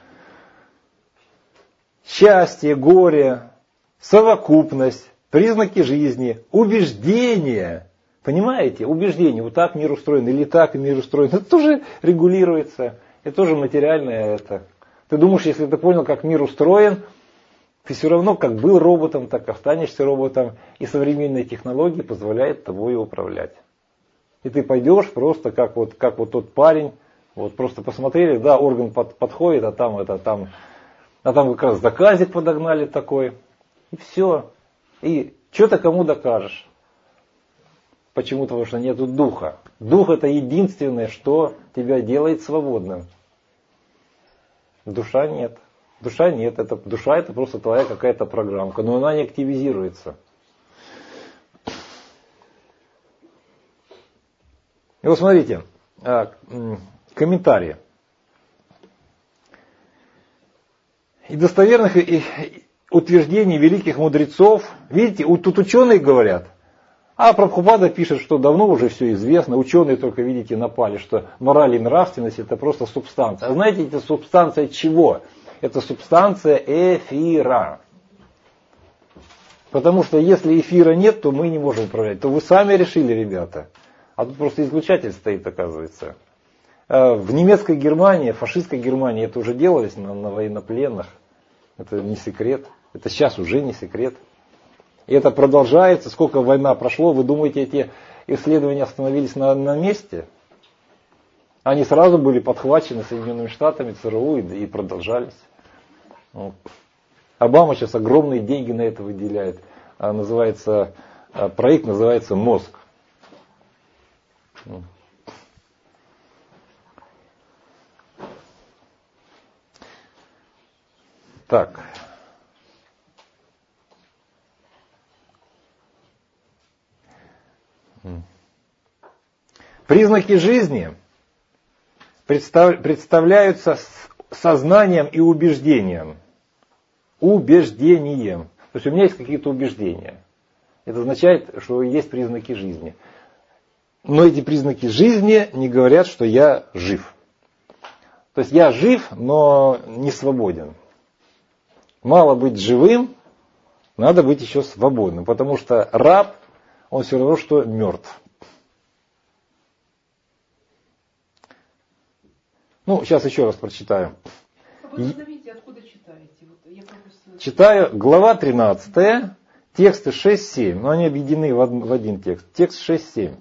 Счастье, горе, совокупность, признаки жизни, убеждения. Понимаете? Убеждения. Вот так мир устроен или так мир устроен. Это тоже регулируется. Это тоже материальное. Это. Ты думаешь, если ты понял, как мир устроен, ты все равно как был роботом, так и останешься роботом. И современные технологии позволяют тобой управлять. И ты пойдешь просто как вот, как вот тот парень. Вот просто посмотрели, да, орган под, подходит, а там это там. А там как раз заказик подогнали такой. И все. И что-то кому докажешь. Почему? Потому что нету духа. Дух это единственное, что тебя делает свободным. Душа нет. Душа нет. Это, душа это просто твоя какая-то программка. Но она не активизируется. И вот смотрите. Комментарии. И достоверных утверждений великих мудрецов. Видите, тут ученые говорят. А Прабхупада пишет, что давно уже все известно. Ученые только, видите, напали, что мораль и нравственность это просто субстанция. А знаете, это субстанция чего? Это субстанция эфира. Потому что если эфира нет, то мы не можем управлять. То вы сами решили, ребята. А тут просто излучатель стоит, оказывается. В немецкой Германии, фашистской Германии это уже делалось на, на военнопленных. Это не секрет. Это сейчас уже не секрет. И это продолжается. Сколько война прошло, вы думаете, эти исследования остановились на, на месте? Они сразу были подхвачены Соединенными Штатами, ЦРУ и, и продолжались. Вот. Обама сейчас огромные деньги на это выделяет. А называется, проект называется «Мозг». Так. Признаки жизни представляются сознанием и убеждением. Убеждением. То есть у меня есть какие-то убеждения. Это означает, что есть признаки жизни. Но эти признаки жизни не говорят, что я жив. То есть я жив, но не свободен. Мало быть живым, надо быть еще свободным. Потому что раб, он все равно, что мертв. Ну, сейчас еще раз прочитаю. Вы назовите, откуда читаете? Вот я просто... Читаю глава тринадцатая, тексты шесть семь. Но они объединены в один текст. Текст шесть семь.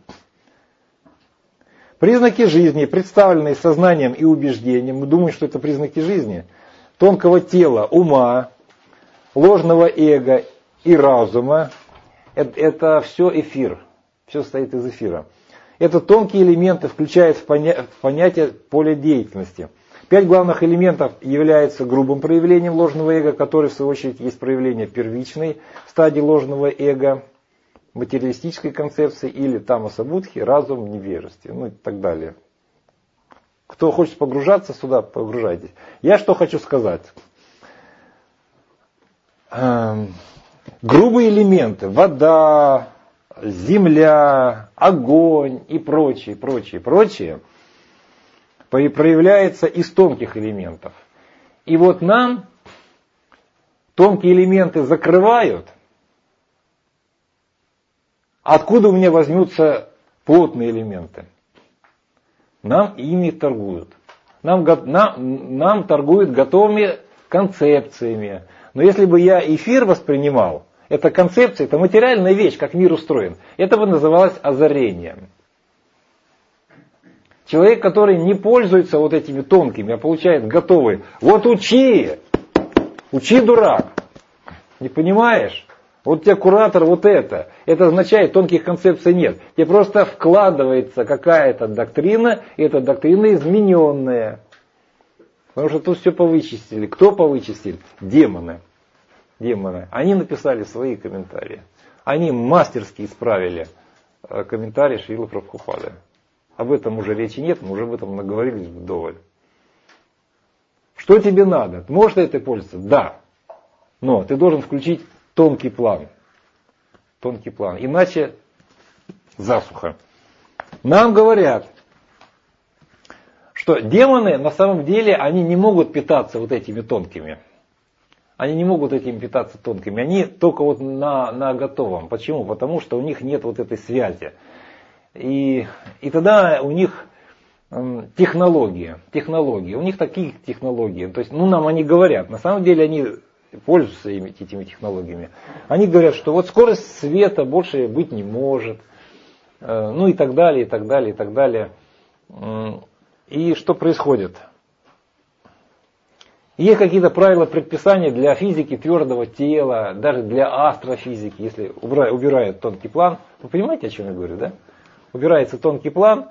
Признаки жизни, представленные сознанием и убеждением. Мы думаем, что это признаки жизни. Тонкого тела, ума, ложного эго и разума. Это, это все эфир. Все состоит из эфира. Это тонкие элементы включают в, поня- в понятие поля деятельности. Пять главных элементов являются грубым проявлением ложного эго, который в свою очередь есть проявление первичной стадии ложного эго, материалистической концепции или тамаса-будхи, разум в невежестве, ну и так далее. Кто хочет погружаться сюда, погружайтесь. Я что хочу сказать. Эм, грубые элементы, вода, земля, огонь и прочее, прочее, прочее, проявляется из тонких элементов. И вот нам тонкие элементы закрывают. Откуда у меня возьмутся плотные элементы? Нам ими торгуют. Нам, нам, нам торгуют готовыми концепциями. Но если бы я эфир воспринимал, эта концепция, это материальная вещь, как мир устроен, это бы называлось озарением. Человек, который не пользуется вот этими тонкими, а получает готовые. Вот учи! Учи, дурак! Не понимаешь? Вот у тебя куратор вот это. Это означает, тонких концепций нет. Тебе просто вкладывается какая-то доктрина, и эта доктрина измененная. Потому что тут все повычистили. Кто повычистил? Демоны. Демоны. Они написали свои комментарии. Они мастерски исправили комментарии Шрилы Прабхупады. Об этом уже речи нет, мы уже об этом наговорились вдоволь. Что тебе надо? Можешь ты этой пользоваться? Да. Но ты должен включить тонкий план. Тонкий план. Иначе засуха. Нам говорят, что демоны на самом деле они не могут питаться вот этими тонкими. Они не могут этим питаться тонкими. Они только вот на, на готовом. Почему? Потому что у них нет вот этой связи. И, и тогда у них эм, технологии, технологии, у них такие технологии. То есть, ну нам они говорят, на самом деле они пользуются ими, этими технологиями. Они говорят, что вот скорость света больше быть не может. Э, ну и так далее, и так далее, и так далее. И что происходит? Есть какие-то правила, предписания для физики твердого тела, даже для астрофизики, если убирают тонкий план. Вы понимаете, о чем я говорю, да? Убирается тонкий план,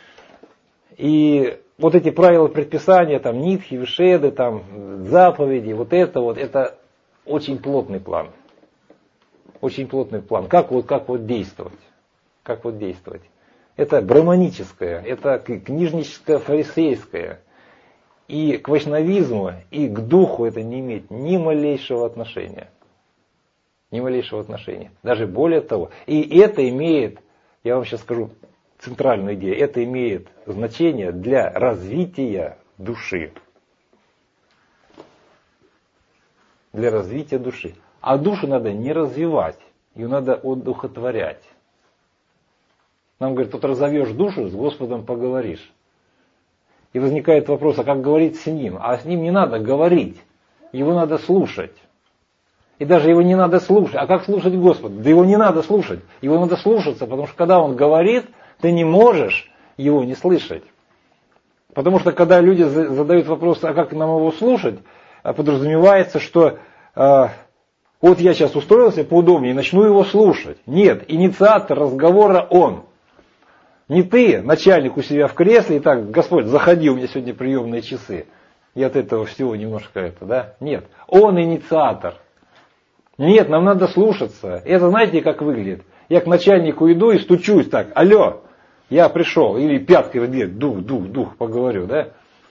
и вот эти правила предписания, там, нитхи, вишеды, там, заповеди, вот это вот, это очень плотный план. Очень плотный план. Как вот, как вот действовать? Как вот действовать? Это браманическое, это книжническое, фарисейское. И к вайшнавизму, и к духу это не имеет ни малейшего отношения. Ни малейшего отношения. Даже более того. И это имеет, я вам сейчас скажу центральную идею, это имеет значение для развития души. Для развития души. А душу надо не развивать, ее надо одухотворять. Нам говорят, тут разовьешь душу, с Господом поговоришь. И возникает вопрос, а как говорить с ним? А с ним не надо говорить, его надо слушать. И даже его не надо слушать. А как слушать Господа? Да его не надо слушать, его надо слушаться, потому что когда он говорит, ты не можешь его не слышать. Потому что когда люди задают вопрос, а как нам его слушать, подразумевается, что э, вот я сейчас устроился поудобнее и начну его слушать. Нет, инициатор разговора он. Не ты, начальник у себя в кресле, и так, Господь, заходи, у меня сегодня приемные часы. И от этого всего немножко это, да? Нет, он инициатор. Нет, нам надо слушаться. Это знаете, как выглядит? Я к начальнику иду и стучусь так, алло, я пришел. Или пяткой в дверь, дух, дух, дух, поговорю, да?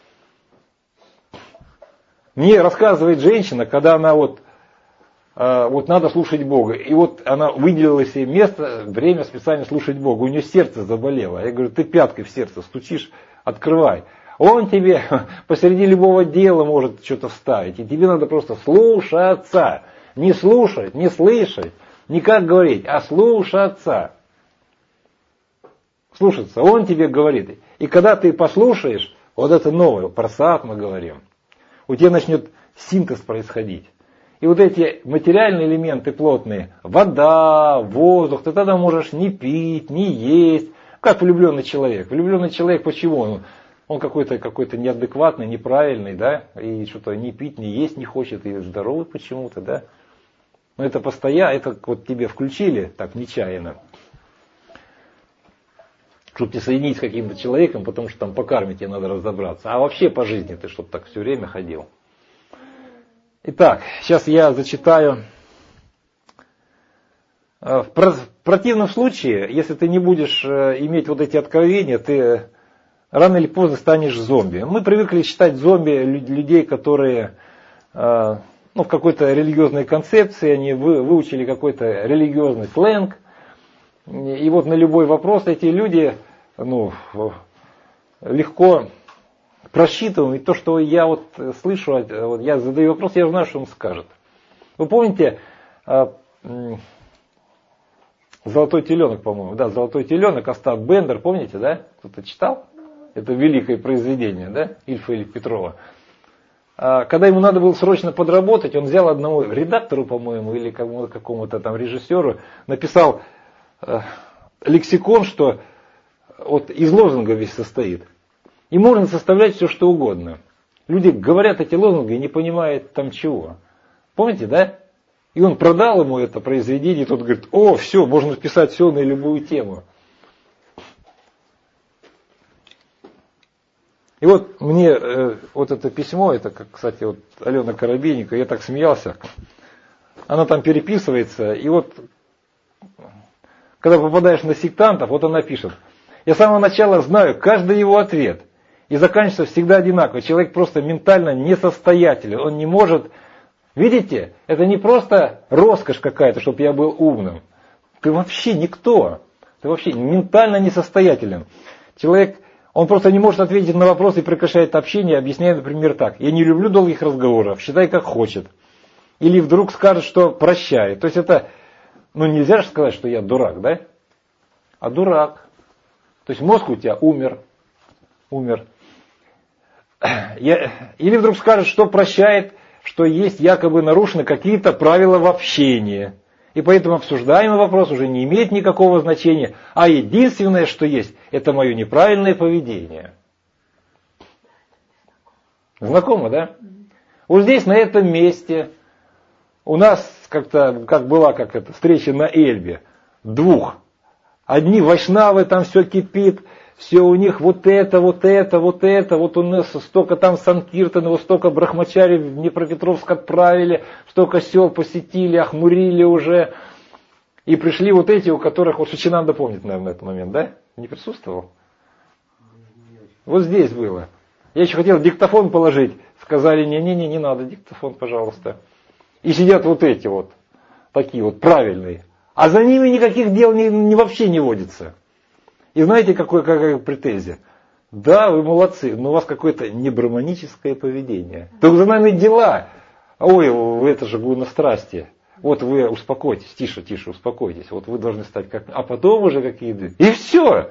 Мне рассказывает женщина, когда она вот, э, вот надо слушать Бога. И вот она выделила себе место, время специально слушать Бога. У нее сердце заболело. Я говорю, ты пяткой в сердце стучишь, открывай. Он тебе посреди любого дела может что-то вставить. И тебе надо просто слушаться. Не слушать, не слышать, не как говорить, а слушаться. Слушаться. Он тебе говорит. И когда ты послушаешь, вот это новое, про сад мы говорим, у тебя начнет синтез происходить. И вот эти материальные элементы плотные, вода, воздух, ты тогда можешь не пить, не есть. Как влюбленный человек. Влюбленный человек почему? Он, он какой-то, какой-то неадекватный, неправильный, да, и что-то не пить, не есть не хочет, и здоровый почему-то, да. Но это постоянно, это вот тебе включили так нечаянно. чтобы тебя соединить с каким-то человеком, потому что там по карме тебе надо разобраться. А вообще по жизни ты чтобы так все время ходил. Итак, сейчас я зачитаю. В противном случае, если ты не будешь иметь вот эти откровения, ты рано или поздно станешь зомби. Мы привыкли считать зомби людей, которые ну, в какой-то религиозной концепции, они выучили какой-то религиозный сленг. И вот на любой вопрос эти люди ну, легко просчитываем. И то, что я вот слышу, вот я задаю вопрос, я знаю, что он скажет. Вы помните «Золотой теленок», по-моему, да, «Золотой теленок», Остап Бендер, помните, да? Кто-то читал? Это великое произведение, да, Ильфа или Петрова. Когда ему надо было срочно подработать, он взял одному редактору, по-моему, или кому-то, какому-то там режиссеру, написал лексикон, что вот из лозунга весь состоит. И можно составлять все, что угодно. Люди говорят эти лозунги и не понимают там чего. Помните, да? И он продал ему это произведение, и тот говорит, о, все, можно писать все на любую тему. И вот мне э, вот это письмо, это, как, кстати, вот Алена Коробейникова, я так смеялся, она там переписывается, и вот, когда попадаешь на сектантов, вот она пишет, я с самого начала знаю каждый его ответ, и заканчивается всегда одинаково, человек просто ментально несостоятелен, он не может, видите, это не просто роскошь какая-то, чтобы я был умным, ты вообще никто, ты вообще ментально несостоятелен, человек... Он просто не может ответить на вопрос и прекращает общение, объясняя, например, так. Я не люблю долгих разговоров, считай как хочет. Или вдруг скажет, что прощает. То есть это, ну нельзя же сказать, что я дурак, да? А дурак. То есть мозг у тебя умер. Умер. Я, или вдруг скажет, что прощает, что есть якобы нарушены какие-то правила в общении. И поэтому обсуждаемый вопрос уже не имеет никакого значения. А единственное, что есть, это мое неправильное поведение. Знакомо, да? Вот здесь, на этом месте, у нас как-то, как была как это, встреча на Эльбе, двух. Одни вайшнавы, там все кипит, все у них вот это, вот это, вот это, вот у нас столько там Санкиртанова, столько брахмачари в Днепропетровск отправили, столько сел посетили, охмурили уже. И пришли вот эти, у которых, вот Шичинанда помнит, наверное, этот момент, да? Не присутствовал? Вот здесь было. Я еще хотел диктофон положить, сказали, не-не-не, не надо диктофон, пожалуйста. И сидят вот эти вот, такие вот правильные. А за ними никаких дел не, не, вообще не водится. И знаете, какое, какая претензия? Да, вы молодцы, но у вас какое-то небраманическое поведение. Только за нами дела. Ой, это же гуна-страсти. Вот вы успокойтесь, тише, тише, успокойтесь. Вот вы должны стать как... А потом уже какие-то... И все.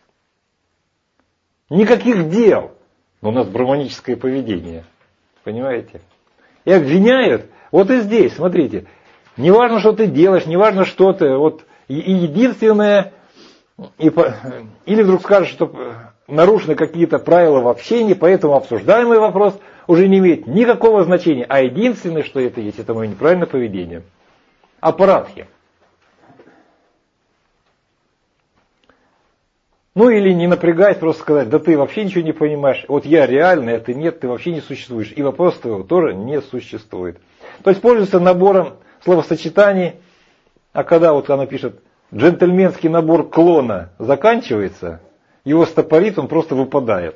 Никаких дел. Но у нас браманическое поведение. Понимаете? И обвиняют. Вот и здесь, смотрите. Не важно, что ты делаешь, не важно, что ты... Вот, и единственное... И, или вдруг скажешь, что нарушены какие-то правила в общении, поэтому обсуждаемый вопрос уже не имеет никакого значения. А единственное, что это есть, это мое неправильное поведение. Аппаратхи. Ну или не напрягаясь, просто сказать, да ты вообще ничего не понимаешь. Вот я реальный, а ты нет, ты вообще не существуешь. И вопрос твоего тоже не существует. То есть пользуется набором словосочетаний, а когда вот она пишет, джентльменский набор клона заканчивается, его стопорит, он просто выпадает.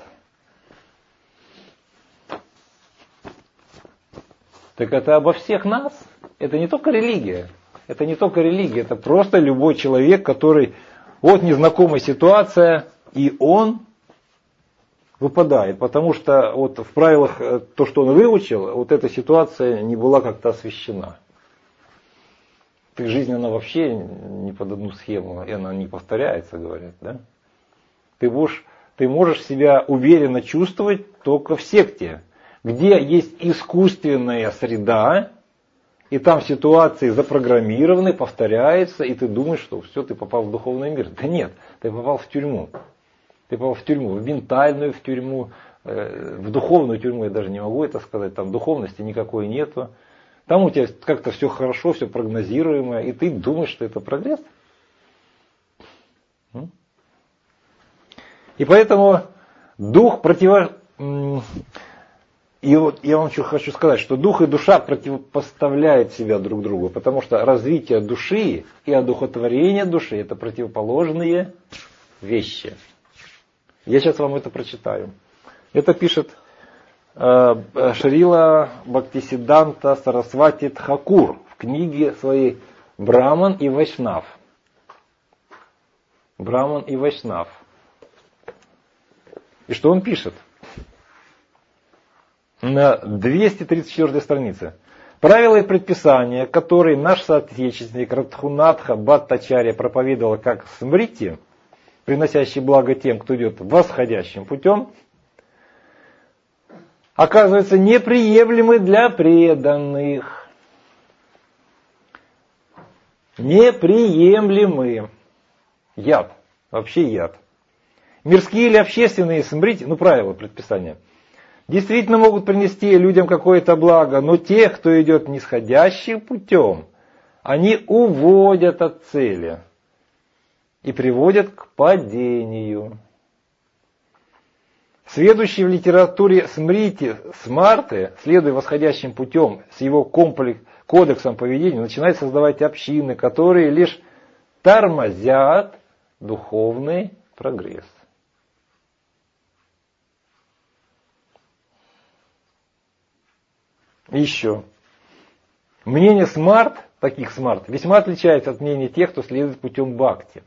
Так это обо всех нас. Это не только религия. Это не только религия. Это просто любой человек, который... Вот незнакомая ситуация, и он выпадает. Потому что вот в правилах то, что он выучил, вот эта ситуация не была как-то освещена. Так жизнь, она вообще не под одну схему, и она не повторяется, говорят, да? Ты будешь, ты можешь себя уверенно чувствовать только в секте, где есть искусственная среда, и там ситуации запрограммированы, повторяются, и ты думаешь, что все, ты попал в духовный мир. Да нет, ты попал в тюрьму. Ты попал в тюрьму, в ментальную в тюрьму, в духовную тюрьму, я даже не могу это сказать, там духовности никакой нету. Там у тебя как-то все хорошо, все прогнозируемое, и ты думаешь, что это прогресс. И поэтому дух противо... И вот я вам еще хочу сказать, что дух и душа противопоставляют себя друг другу, потому что развитие души и одухотворение души – это противоположные вещи. Я сейчас вам это прочитаю. Это пишет э, Шрила Бхактисиддханта Сарасвати Тхакур в книге своей «Браман и Вайшнав». Браман и Вайшнав. И что он пишет? На двести тридцать четвёртой странице. Правила и предписания, которые наш соотечественник Радхунатха Бхаттачарья проповедовал как смрити, приносящий благо тем, кто идет восходящим путем, оказываются неприемлемы для преданных. Неприемлемы. Яд. Вообще яд. Мирские или общественные смрити, ну правила предписания, действительно могут принести людям какое-то благо, но тех, кто идет нисходящим путем, они уводят от цели и приводят к падению. Следующий в литературе смрити, смарты, следуя восходящим путем с его комплекс, кодексом поведения, начинает создавать общины, которые лишь тормозят духовный прогресс. Еще. Мнение смарт, таких смарт, весьма отличается от мнения тех, кто следует путем бхакти.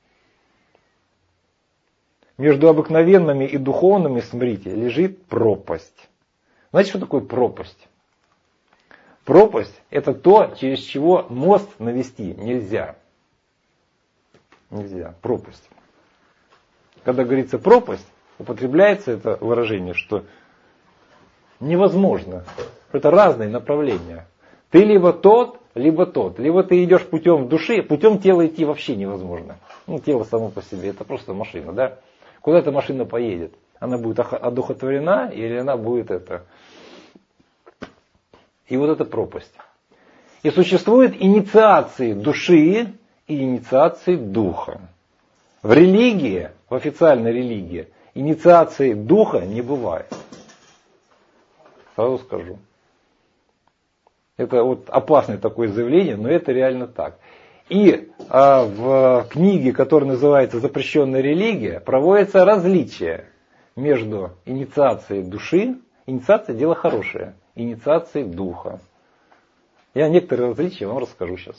Между обыкновенными и духовными смрити лежит пропасть. Знаете, что такое пропасть? Пропасть – это то, через чего мост навести нельзя. Нельзя. Пропасть. Когда говорится пропасть, употребляется это выражение, что невозможно. Это разные направления. Ты либо тот, либо тот. Либо ты идешь путем души, путем тела идти вообще невозможно. Ну, тело само по себе, это просто машина, да? Куда эта машина поедет? Она будет одухотворена или она будет это... И вот это пропасть. И существуют инициации души и инициации духа. В религии, в официальной религии, инициации духа не бывает. Сразу скажу. Это вот опасное такое заявление, но это реально так. И а, в книге, которая называется «Запрещенная религия», проводится различие между инициацией души, инициация – дело хорошее, инициацией духа. Я некоторые различия вам расскажу сейчас.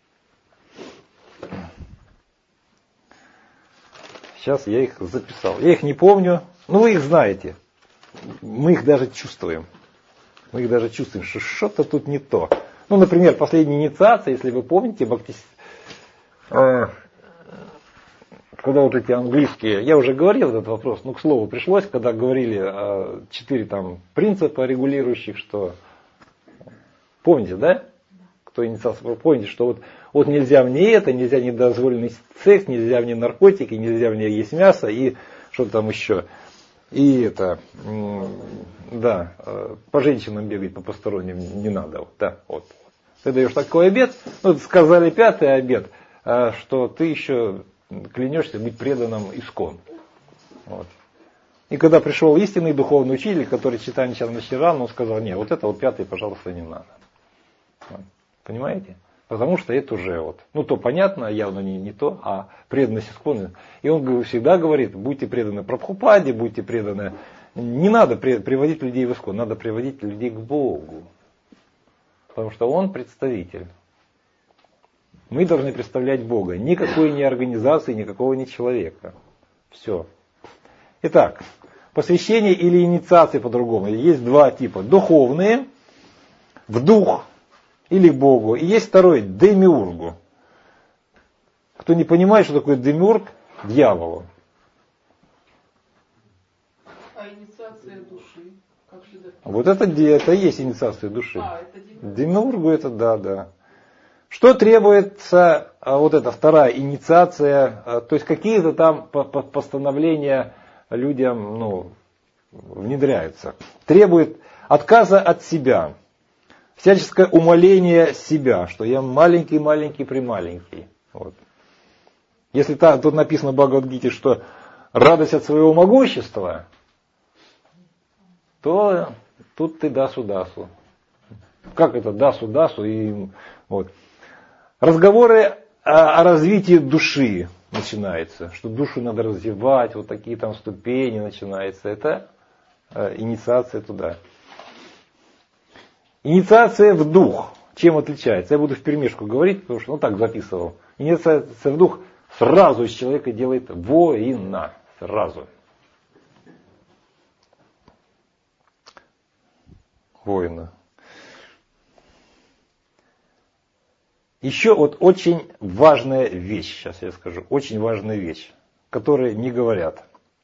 Сейчас я их записал. Я их не помню, но вы их знаете. Мы их даже чувствуем. Мы их даже чувствуем, что что-то тут не то. Ну, например, последняя инициация, если вы помните, бхакти... э, когда вот эти английские, я уже говорил этот вопрос, ну, к слову, пришлось, когда говорили э, четыре там принципа регулирующих, что, помните, да? Кто инициация, помните, что вот, вот нельзя мне это, нельзя недозволенный секс, нельзя мне наркотики, нельзя мне есть мясо и что-то там еще. И это, да, по женщинам бегать, по посторонним не надо. Вот, да, вот. Ты даешь такой обет, ну, сказали пятый обет, что ты еще клянешься быть преданным искон. Вот. И когда пришел истинный духовный учитель, который читает Чарнаширан, он сказал, нет, вот это вот пятый, пожалуйста, не надо. Вот. Понимаете? Потому что это уже вот, ну то понятно, явно не, не то, а преданность исконной. И он всегда говорит, будьте преданы Прабхупаде, будьте преданы. Не надо приводить людей в искон, надо приводить людей к Богу. Потому что он представитель. Мы должны представлять Бога. Никакой ни организации, никакого ни человека. Все. Итак, посвящение или инициации по-другому. Есть два типа. Духовные, в дух или к Богу. И есть второй, демиургу. Кто не понимает, что такое демиург, дьяволу. А инициация души? Как же это? Вот это, это и есть инициация души. А, это демиург. Демиургу это да, да. Что требуется, вот эта вторая инициация, то есть какие-то там постановления людям ну, внедряются. Требует отказа от себя. Всяческое умаление себя, что я маленький-маленький-прималенький. Вот. Если та, тут написано в Бхагавад-гите, что радость от своего могущества, то тут ты дасу-дасу. Как это дасу-дасу? И, вот. Разговоры о, о развитии души начинаются, что душу надо развивать, вот такие там ступени начинаются. Это э, инициация туда. Инициация в дух. Чем отличается? Я буду вперемешку говорить, потому что ну так записывал. Инициация в дух сразу из человека делает воина. Сразу. Воина. Еще вот очень важная вещь, сейчас я скажу, очень важная вещь, которую не говорят.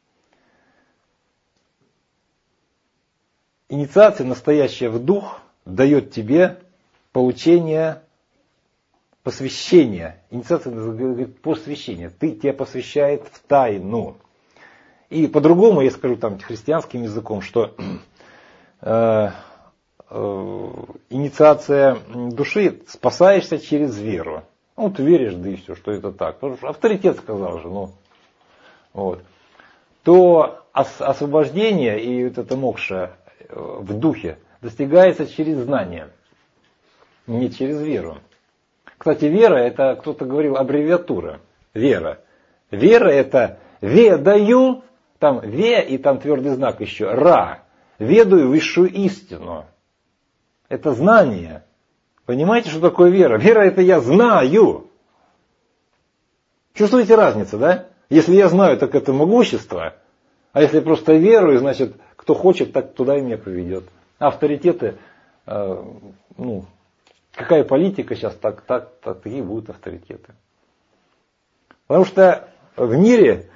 Инициация, настоящая в дух, дает тебе получение посвящения. Инициация говорит посвящение. Ты, тебя посвящает в тайну. И по-другому я скажу там христианским языком, что э, э, инициация души спасаешься через веру. Ну, ты веришь, да и все, что это так. Потому что авторитет сказал же, ну. Вот. То ос- освобождение и вот это мокша в духе достигается через знание, не через веру. Кстати, вера, это кто-то говорил, аббревиатура. Вера. Вера это ведаю, там ве и там твердый знак еще, ра. Ведаю высшую истину. Это знание. Понимаете, что такое вера? Вера это я знаю. Чувствуете разницу, да? Если я знаю, так это могущество. А если просто верую, значит, кто хочет, так туда и меня поведет. Авторитеты, э, ну, какая политика сейчас, так, так, так, такие будут авторитеты. Потому что в мире,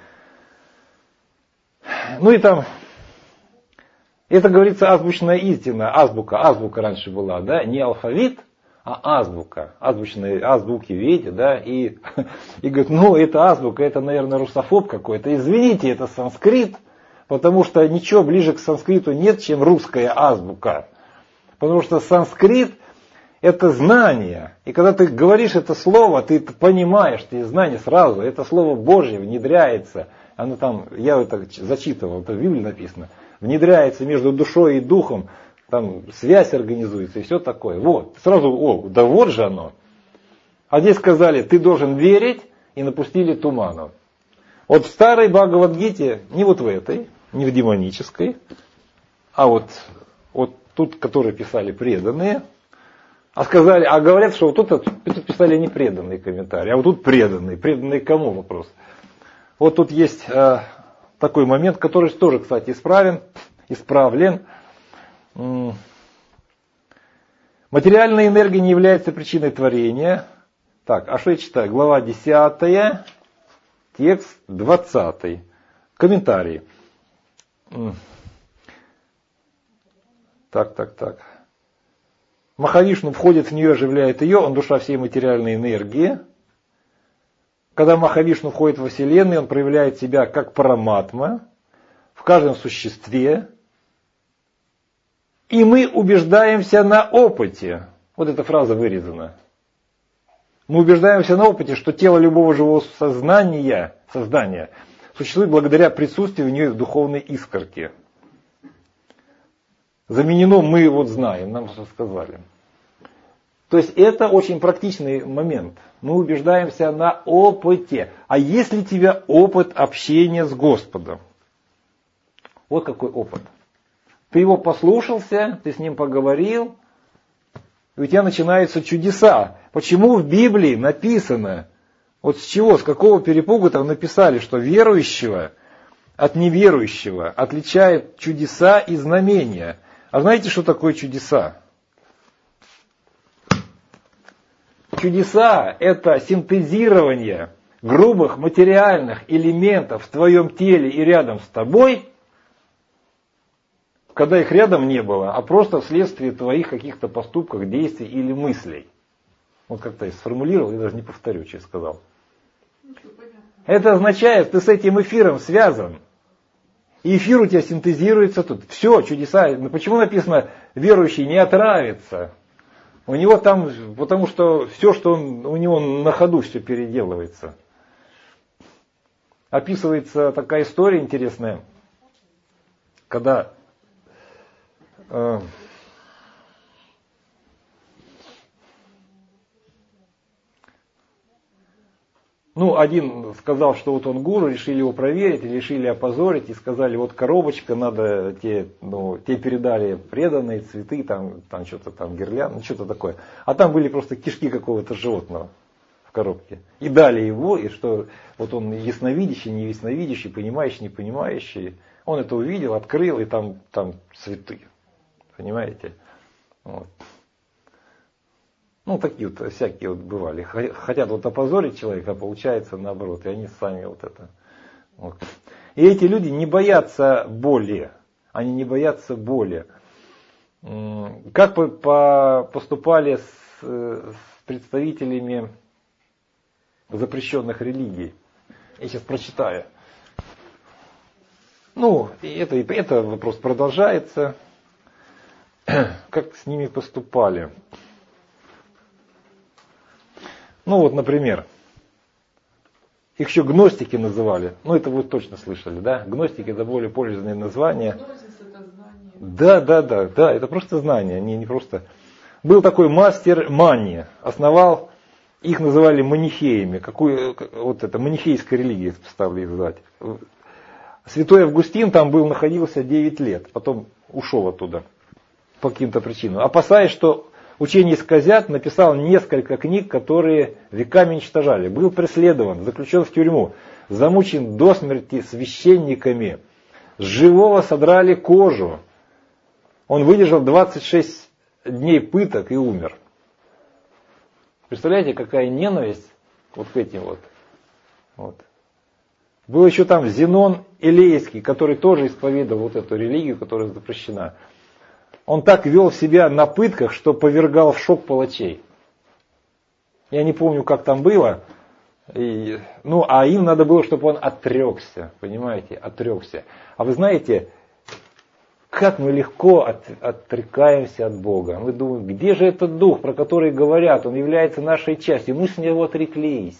ну и там, это говорится азбучная истина, азбука, азбука раньше была, да, не алфавит, а азбука, азбучные азбуки, видите, да, и, и говорят, ну это азбука, это, наверное, русофоб какой-то, извините, это санскрит, потому что ничего ближе к санскриту нет, чем русская азбука, потому что санскрит это знание, и когда ты говоришь это слово, ты это понимаешь, ты знание сразу, это слово Божье внедряется, оно там, я это зачитывал, это в Библии написано, внедряется между душой и духом, там связь организуется и все такое. Вот, сразу, о, да вот же оно. А здесь сказали, ты должен верить, и напустили туману. Вот в старой Бхагавад-гите, не вот в этой, не в демонической, а вот, вот тут, которые писали преданные, а сказали, а говорят, что вот тут, тут писали не преданные комментарии, а вот тут преданные. Преданные кому вопрос? Вот тут есть э, такой момент, который тоже, кстати, исправлен, исправлен. Материальная энергия не является причиной творения. Так, а что я читаю? Глава десятая, текст двадцатый. Комментарий. Так, так, так. Махавишну входит в нее, оживляет ее, он душа всей материальной энергии. Когда Махавишну входит во Вселенную, он проявляет себя как параматма в каждом существе. И мы убеждаемся на опыте. Вот эта фраза вырезана. Мы убеждаемся на опыте, что тело любого живого сознания, создания существует благодаря присутствию в ней духовной искорки. Заменено мы вот знаем, нам сказали. То есть это очень практичный момент. Мы убеждаемся на опыте. А если у тебя опыт общения с Господом? Вот какой опыт. Ты его послушался, ты с ним поговорил, и у тебя начинаются чудеса. Почему в Библии написано, вот с чего, с какого перепугу там написали, что верующего от неверующего отличает чудеса и знамения. А знаете, что такое чудеса? Чудеса – это синтезирование грубых материальных элементов в твоем теле и рядом с тобой, когда их рядом не было, а просто вследствие твоих каких-то поступков, действий или мыслей. Вот как-то я сформулировал, я даже не повторю, что я сказал. Это означает, ты с этим эфиром связан. И эфир у тебя синтезируется тут. Все, чудеса. Почему написано, верующий не отравится? У него там, потому что все, что он, у него на ходу все переделывается. описывается такая история интересная, когда э, ну, один сказал, что вот он гуру, решили его проверить, решили опозорить, и сказали, вот коробочка, надо, те, ну, те передали преданные цветы, там, там что-то там гирлянд, ну, что-то такое. А там были просто кишки какого-то животного в коробке. И дали его, и что вот он ясновидящий, не ясновидящий, понимающий, не понимающий. Он это увидел, открыл, и там, там цветы. Понимаете? Вот. Ну, такие вот всякие вот бывали. Хотят вот опозорить человека, а получается наоборот. И они сами вот это. Вот. И эти люди не боятся боли. Они не боятся боли. Как по, по, поступали с, с представителями запрещенных религий? Я сейчас прочитаю. Ну, это, это вопрос продолжается. Как с ними поступали? Ну вот, например, их еще гностики называли. Ну это вы точно слышали, да? Гностики — это более пользованное название. Гнозис — это знание. Да, да, да, да, это просто знание, не, не просто. Был такой мастер Мани, основал, их называли манихеями. Какую, вот это, манихейская религия, стали их звать. Святой Августин там был, находился девять лет, потом ушел оттуда по каким-то причинам. Опасаясь, что учение исказят, написал несколько книг, которые веками уничтожали. Был преследован, заключен в тюрьму, замучен до смерти священниками. С живого содрали кожу. Он выдержал двадцать шесть дней пыток и умер. Представляете, какая ненависть вот к этим вот. вот. Был еще там Зенон Элейский, который тоже исповедовал вот эту религию, которая запрещена. Он так вел себя на пытках, что повергал в шок палачей. Я не помню, как там было. И, ну, а им надо было, чтобы он отрекся. Понимаете? Отрекся. А вы знаете, как мы легко от, отрекаемся от Бога. Мы думаем, где же этот дух, про который говорят, он является нашей частью. Мы с него отреклись.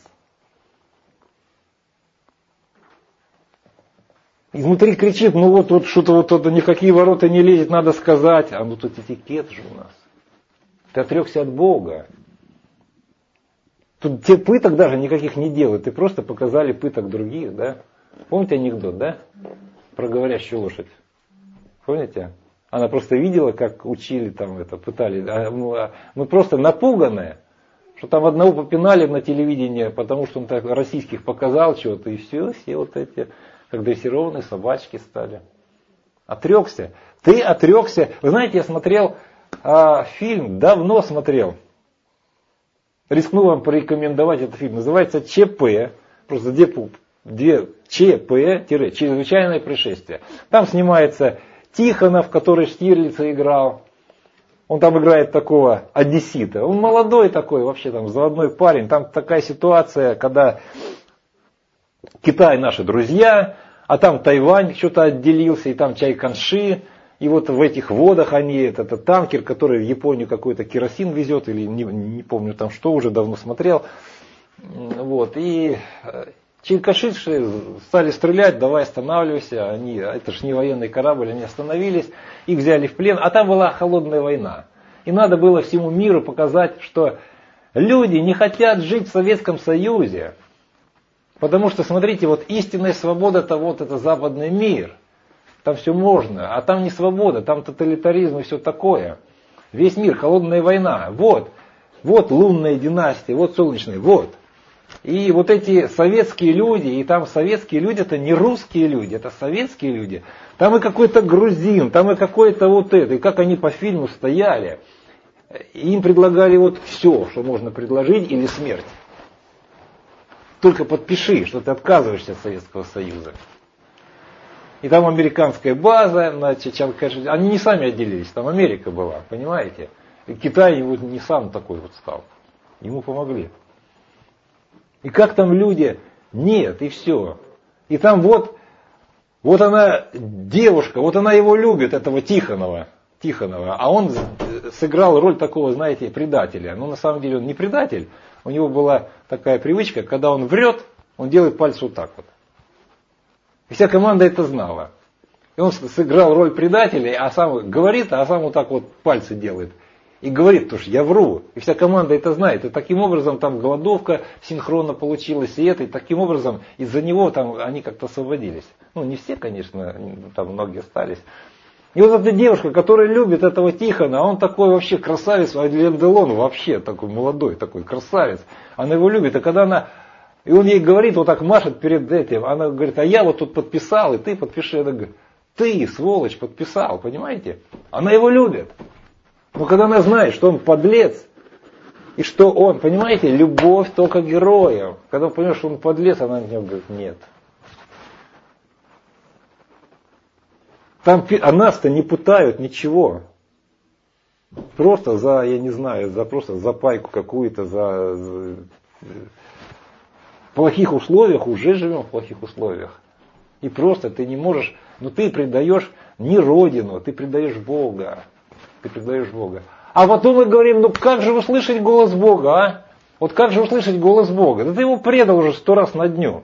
Изнутри кричит, ну вот, вот что-то вот это, никакие ворота не лезет, надо сказать. А ну тут этикет же у нас. Ты отрекся от Бога. Тут те пыток даже никаких не делают. Ты просто показали пыток других, да? Помните анекдот, да? Про говорящую лошадь. Помните? Она просто видела, как учили там это, пытали. А мы, мы просто напуганные, что там одного попинали на телевидении, потому что он так российских показал чего-то, и все, все вот эти... как дрессированные собачки стали. Отрекся. Ты отрекся. Вы знаете, я смотрел а, фильм, давно смотрел. Рискну вам порекомендовать этот фильм. Называется ЧП. Просто две, две ЧП, чрезвычайное происшествие. Там снимается Тихонов, который Штирлица играл. Он там играет такого одессита. Он молодой такой, вообще там заводной парень. Там такая ситуация, когда... Китай наши друзья, а там Тайвань что-то отделился, и там Чайканши, и вот в этих водах они, это, это танкер, который в Японию какой-то керосин везет, или не, не помню там что, уже давно смотрел. Вот, и Чайканши стали стрелять, давай останавливайся, они, это же не военный корабль, они остановились, их взяли в плен, а там была холодная война. И надо было всему миру показать, что люди не хотят жить в Советском Союзе. Потому что, смотрите, вот истинная свобода это вот это западный мир. Там все можно, а там не свобода, там тоталитаризм и все такое. Весь мир, холодная война. Вот, вот лунная династия, вот солнечная, вот. И вот эти советские люди, и там советские люди, это не русские люди, это советские люди. Там и какой-то грузин, там и какой-то вот это, и как они по фильму стояли. И им предлагали вот все, что можно предложить, или смерть. Только подпиши, что ты отказываешься от Советского Союза. И там американская база, на Чеченкаше, они не сами отделились, там Америка была, понимаете? И Китай его не сам такой вот стал. Ему помогли. И как там люди? Нет, и все. И там вот, вот она девушка, вот она его любит, этого Тихонова. Тихонова, а он сыграл роль такого, знаете, предателя. Но на самом деле он не предатель. У него была такая привычка, когда он врет, он делает пальцы вот так вот. И вся команда это знала. И он сыграл роль предателя, а сам говорит, а сам вот так вот пальцы делает. И говорит, потому что я вру. И вся команда это знает. И таким образом там голодовка синхронно получилась, и это, и таким образом из-за него там они как-то освободились. Ну, не все, конечно, там многие остались. И вот эта девушка, которая любит этого Тихона, а он такой вообще красавец, а Лен Делон вообще такой молодой, такой красавец. Она его любит, и когда она, и он ей говорит, вот так машет перед этим, она говорит, а я вот тут подписал, и ты подпиши. Она говорит, ты, сволочь, подписал, понимаете? Она его любит. Но когда она знает, что он подлец, и что он, понимаете, любовь только героям. Когда он понимает, что он подлец, она на него говорит, нет. Там а нас-то не пытают ничего. Просто за, я не знаю, за просто за пайку какую-то, за, за в плохих условиях, уже живем в плохих условиях. И просто ты не можешь, но ты предаешь не родину, ты предаешь Бога. Ты предаешь Бога. А потом мы говорим, ну как же услышать голос Бога, а? Вот как же услышать голос Бога? Да ты его предал уже сто раз на дню.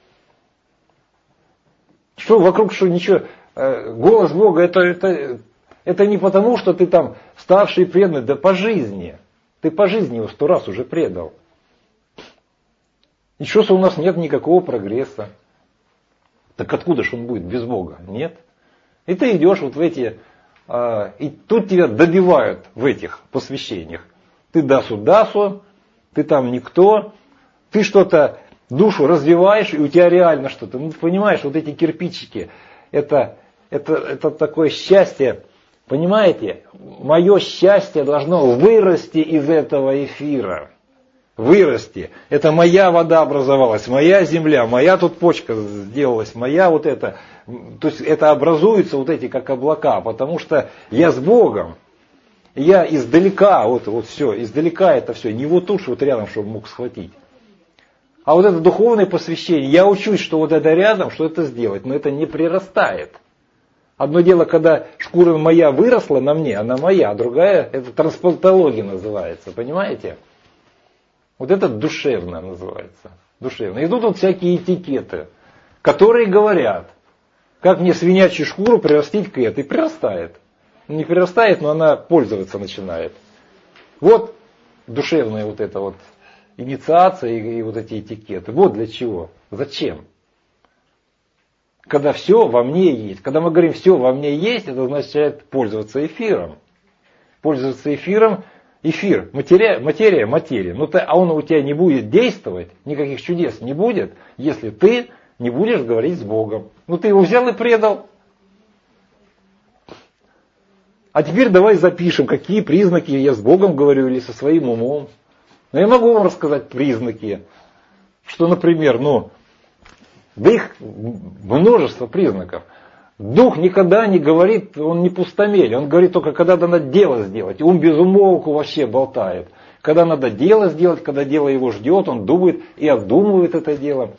Что вокруг, что ничего. Голос Бога это, это, это не потому, что ты там ставший преданный, да по жизни. Ты по жизни его сто раз уже предал. И что, что у нас нет никакого прогресса? Так откуда же он будет без Бога? Нет. И ты идешь вот в эти... И тут тебя добивают в этих посвящениях. Ты дасу-дасу, ты там никто, ты что-то, душу развиваешь, и у тебя реально что-то. Ну, понимаешь, вот эти кирпичики, это, это, это такое счастье, понимаете? Мое счастье должно вырасти из этого эфира. Вырасти. Это моя вода образовалась, моя земля, моя тут почка сделалась, моя вот это. То есть это образуются вот эти как облака, потому что я с Богом. Я издалека, вот, вот все, издалека это все, не вот тут, вот рядом, чтобы мог схватить. А вот это духовное посвящение, я учусь, что вот это рядом, что это сделать, но это не прирастает. Одно дело, когда шкура моя выросла на мне, она моя, а другая, это трансплантология называется, понимаете? Вот это душевно называется. Душевно. И тут вот всякие этикеты, которые говорят, как мне свинячью шкуру прирастить к этой. Прирастает. Не прирастает, но она пользоваться начинает. Вот душевная вот эта вот инициация и, и вот эти этикеты. Вот для чего. Зачем? Когда все во мне есть. Когда мы говорим все во мне есть, это означает пользоваться эфиром. Пользоваться эфиром. Эфир, материя, материя, материя. Ну, а он у тебя не будет действовать, никаких чудес не будет, если ты не будешь говорить с Богом. Ну, ты его взял и предал. А теперь давай запишем, какие признаки я с Богом говорю или со своим умом. Ну, я могу вам рассказать признаки. Что, например, ну, да их множество признаков. Дух никогда не говорит, он не пустомель, он говорит только, когда надо дело сделать. Ум без умолку вообще болтает. Когда надо дело сделать, когда дело его ждет, он думает и обдумывает это дело.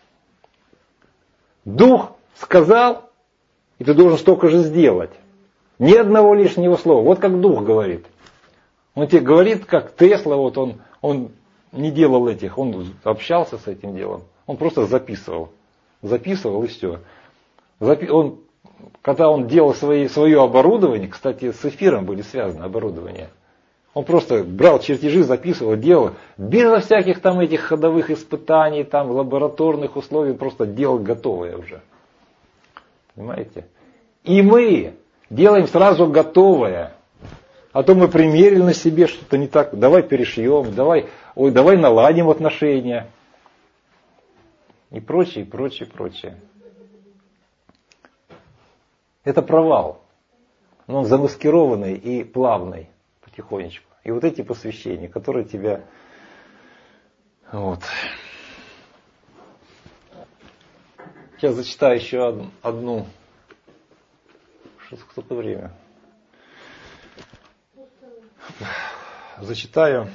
Дух сказал, и ты должен столько же сделать. Ни одного лишнего слова. Вот как Дух говорит. Он тебе говорит, как Тесла, вот он, он не делал этих, он общался с этим делом. Он просто записывал. Записывал и все. Он, когда он делал свои, свое оборудование, кстати, с эфиром были связаны оборудования. Он просто брал чертежи, записывал, делал, безо всяких там этих ходовых испытаний, там лабораторных условий, просто делал готовое уже. Понимаете? И мы делаем сразу готовое. А то мы примерили на себе что-то не так, давай перешьем, давай, ой, давай наладим отношения. И прочее, прочее, прочее. Это провал. Но он замаскированный и плавный потихонечку. И вот эти посвящения, которые тебя... Вот. Сейчас зачитаю еще одну... Что сколько время? Зачитаю.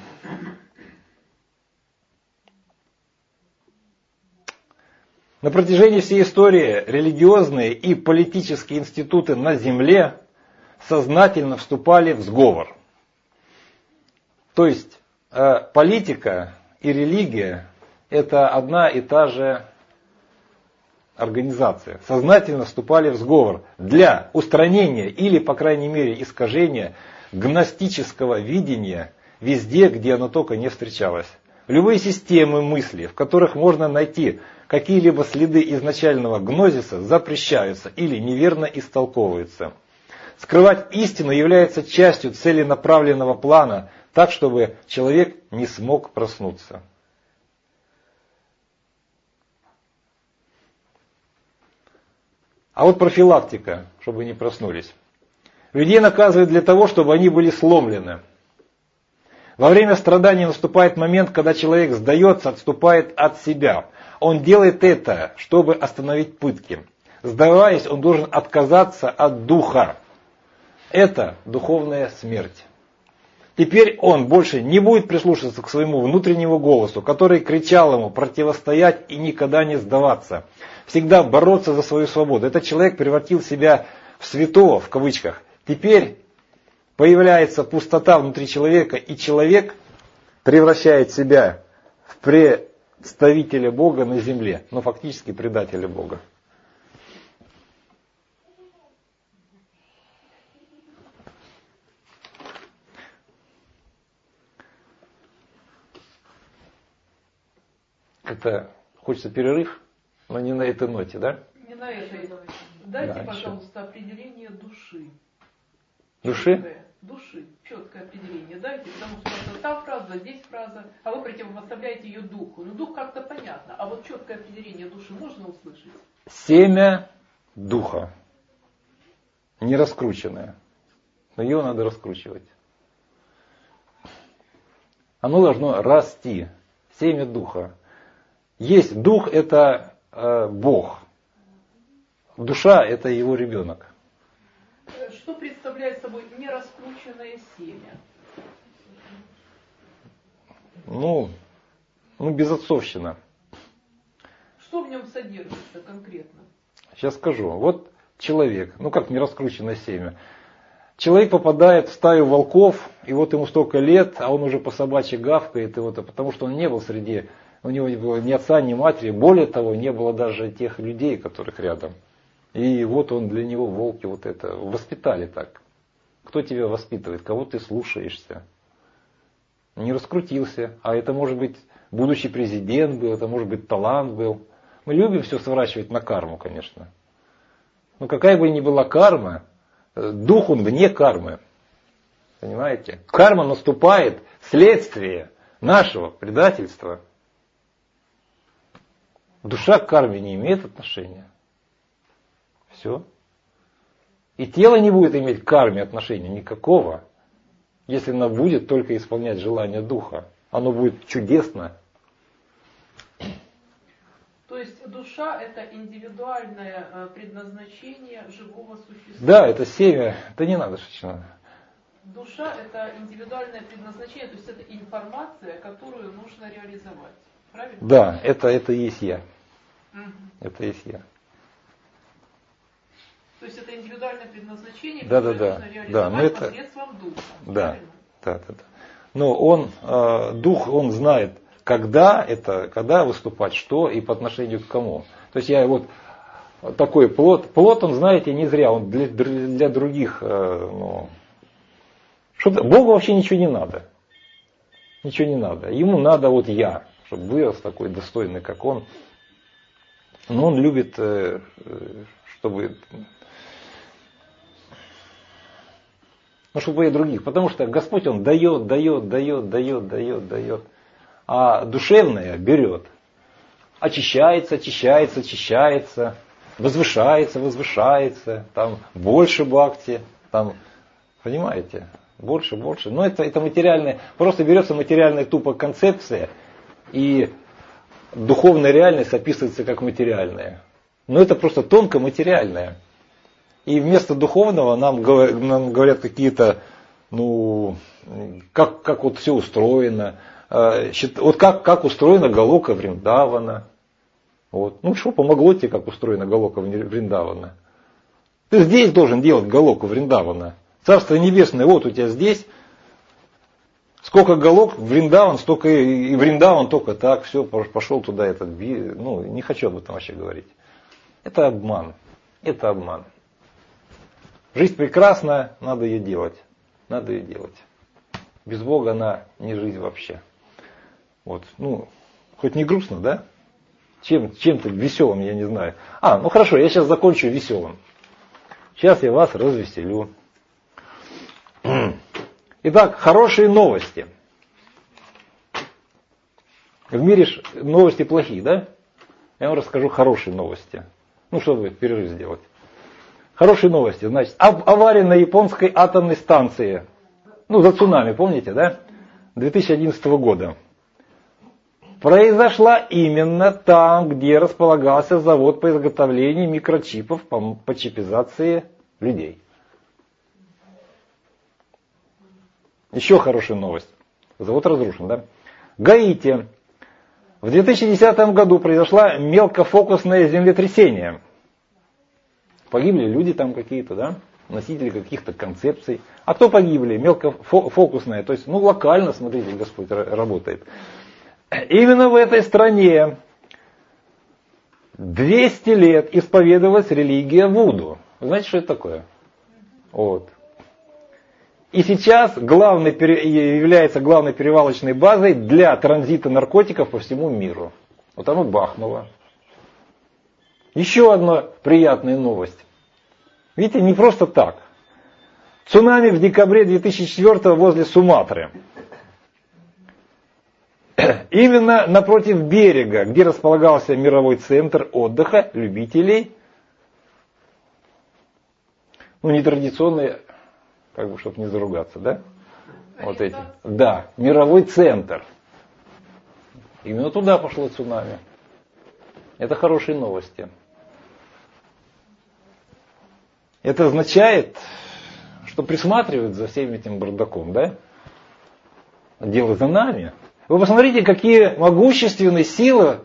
На протяжении всей истории религиозные и политические институты на земле сознательно вступали в сговор. То есть э, политика и религия – это одна и та же организации сознательно вступали в сговор для устранения или, по крайней мере, искажения гностического видения везде, где оно только не встречалось. Любые системы мысли, в которых можно найти какие-либо следы изначального гнозиса, запрещаются или неверно истолковываются. Скрывать истину является частью целенаправленного плана, так, чтобы человек не смог проснуться. А вот профилактика, чтобы не проснулись. Людей наказывают для того, чтобы они были сломлены. Во время страданий наступает момент, когда человек сдается, отступает от себя. Он делает это, чтобы остановить пытки. Сдаваясь, он должен отказаться от духа. Это духовная смерть. Теперь он больше не будет прислушиваться к своему внутреннему голосу, который кричал ему противостоять и никогда не сдаваться. Всегда бороться за свою свободу. Этот человек превратил себя в святого, в кавычках. Теперь появляется пустота внутри человека, и человек превращает себя в представителя Бога на земле, но фактически предателя Бога. Это хочется перерыв, но не на этой ноте, да? Не на этой. Дайте, Да, пожалуйста, определение души. Души? Четкое, души. Четкое определение дайте, потому что это та фраза, здесь фраза, а вы противопоставляете ее духу. Ну, дух как-то понятно, а вот четкое определение души можно услышать? Семя духа. Не раскрученное. Но ее надо раскручивать. Оно должно расти. Семя духа. Есть дух, это э, Бог. Душа, это его ребенок. Что представляет собой нераскрученное семя? Ну, ну, безотцовщина. Что в нем содержится конкретно? Сейчас скажу. Вот человек, ну как нераскрученное семя. Человек попадает в стаю волков, и вот ему столько лет, а он уже по собачьи гавкает, и вот, потому что он не был среди, у него не было ни отца, ни матери, более того, не было даже тех людей, которых рядом. И вот он для него, волки, вот это, воспитали так. Кто тебя воспитывает, кого ты слушаешься? Не раскрутился, а это может быть будущий президент был, это может быть талант был. Мы любим все сворачивать на карму, конечно. Но какая бы ни была карма, дух он вне кармы. Понимаете? Карма наступает вследствие нашего предательства. Душа к карме не имеет отношения. Все. И тело не будет иметь к карме отношения никакого, если оно будет только исполнять желания духа. Оно будет чудесно. То есть душа — это индивидуальное предназначение живого существа. Да, это семя. Да не надо, что. Душа — это индивидуальное предназначение, то есть это информация, которую нужно реализовать. Правильно? Да, это, это и есть я. Угу. Это и есть я. То есть это индивидуальное предназначение, да, которое да, да. нужно реализовать да, но это, посредством духа. Да, правильно? да, да, да. Но он, э, дух, он знает, когда это, когда выступать, что и по отношению к кому. То есть я вот такой плод, плод, он, знаете, не зря, он для, для других, э, ну, что-то, Богу вообще ничего не надо. Ничего не надо. Ему надо вот я, чтобы вырос такой достойный, как он. Но он любит, э, чтобы... Ну, чтобы и других. Потому что Господь, Он дает, дает, дает, дает, дает, дает. А душевное берет. Очищается, очищается, очищается. Возвышается, возвышается. Там больше бхакти. Там, понимаете? Больше, больше. Но это, это материальное. Просто берется материальная тупо концепция. И духовная реальность описывается как материальная. Но это просто тонко материальное. И вместо духовного нам, нам говорят какие-то, ну, как, как вот все устроено. Вот как, как устроена Галока Вриндавана. Вот. Ну что помогло тебе, как устроена Галока Вриндавана? Ты здесь должен делать Галоку Вриндавана. Царство Небесное вот у тебя здесь. Сколько Галок, Вриндаван, столько и Вриндаван только так. Все, пошел туда этот, ну не хочу об этом вообще говорить. Это обман. Это обман. Жизнь прекрасна, надо ее делать. Надо ее делать. Без Бога она не жизнь вообще. Вот. Ну, хоть не грустно, да? Чем, чем-то веселым, я не знаю. А, ну хорошо, я сейчас закончу веселым. Сейчас я вас развеселю. Итак, хорошие новости. В мире новости плохие, да? Я вам расскажу хорошие новости. Ну, чтобы перерыв сделать. Хорошие новости. Значит, авария на японской атомной станции. Ну, за цунами, помните, да? две тысячи одиннадцатого года. Произошла именно там, где располагался завод по изготовлению микрочипов по, по чипизации людей. Еще хорошая новость. Завод разрушен, да? Гаити. В две тысячи десятом году произошло мелкофокусное землетрясение. Погибли люди там какие-то, да? Носители каких-то концепций. А кто погибли? Мелкофокусное. То есть, ну, локально, смотрите, Господь работает. Именно в этой стране двести лет исповедовалась религия Вуду. Вы знаете, что это такое? Вот. И сейчас главной, является главной перевалочной базой для транзита наркотиков по всему миру. Вот оно бахнуло. Еще одна приятная новость. Видите, не просто так. Цунами в декабре две тысячи четвёртого возле Суматры. Именно напротив берега, где располагался мировой центр отдыха любителей, ну, нетрадиционные, как бы, чтобы не заругаться, да? Вот эти. Да, мировой центр. Именно туда пошло цунами. Это хорошие новости. Это означает, что присматривают за всем этим бардаком, да? Дело за нами. Вы посмотрите, какие могущественные силы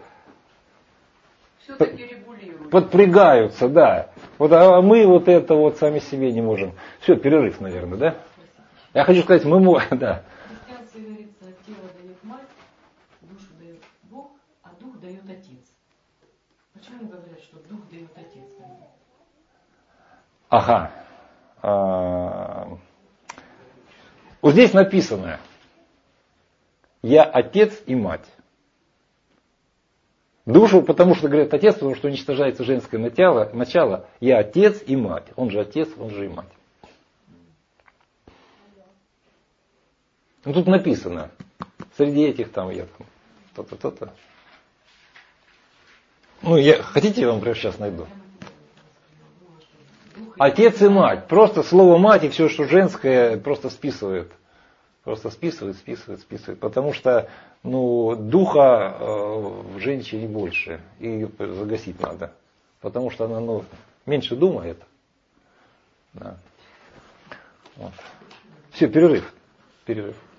подпрягаются, да. Вот, а мы вот это вот сами себе не можем. Все, перерыв, наверное, да? Я хочу сказать, мы можем, да. В христианстве говорится, тело дает мать, душу дает Бог, а дух дает Отец. Почему говорят, что дух дает Отец? Ага. А, вот здесь написано: я отец и мать. Душу, потому что, говорят, отец, потому что уничтожается женское начало, начало. Я отец и мать. Он же отец, он же и мать. Ну тут написано. Среди этих там я там. То-то, то-то. Ну, я, хотите, я вам прямо сейчас найду. Отец и мать. Просто слово мать и все, что женское, просто списывает. Просто списывает, списывает, списывает. Потому что, ну, духа э, в женщине больше. И ее загасить надо. Потому что она, ну, меньше думает. Да. Вот. Все, перерыв. Перерыв.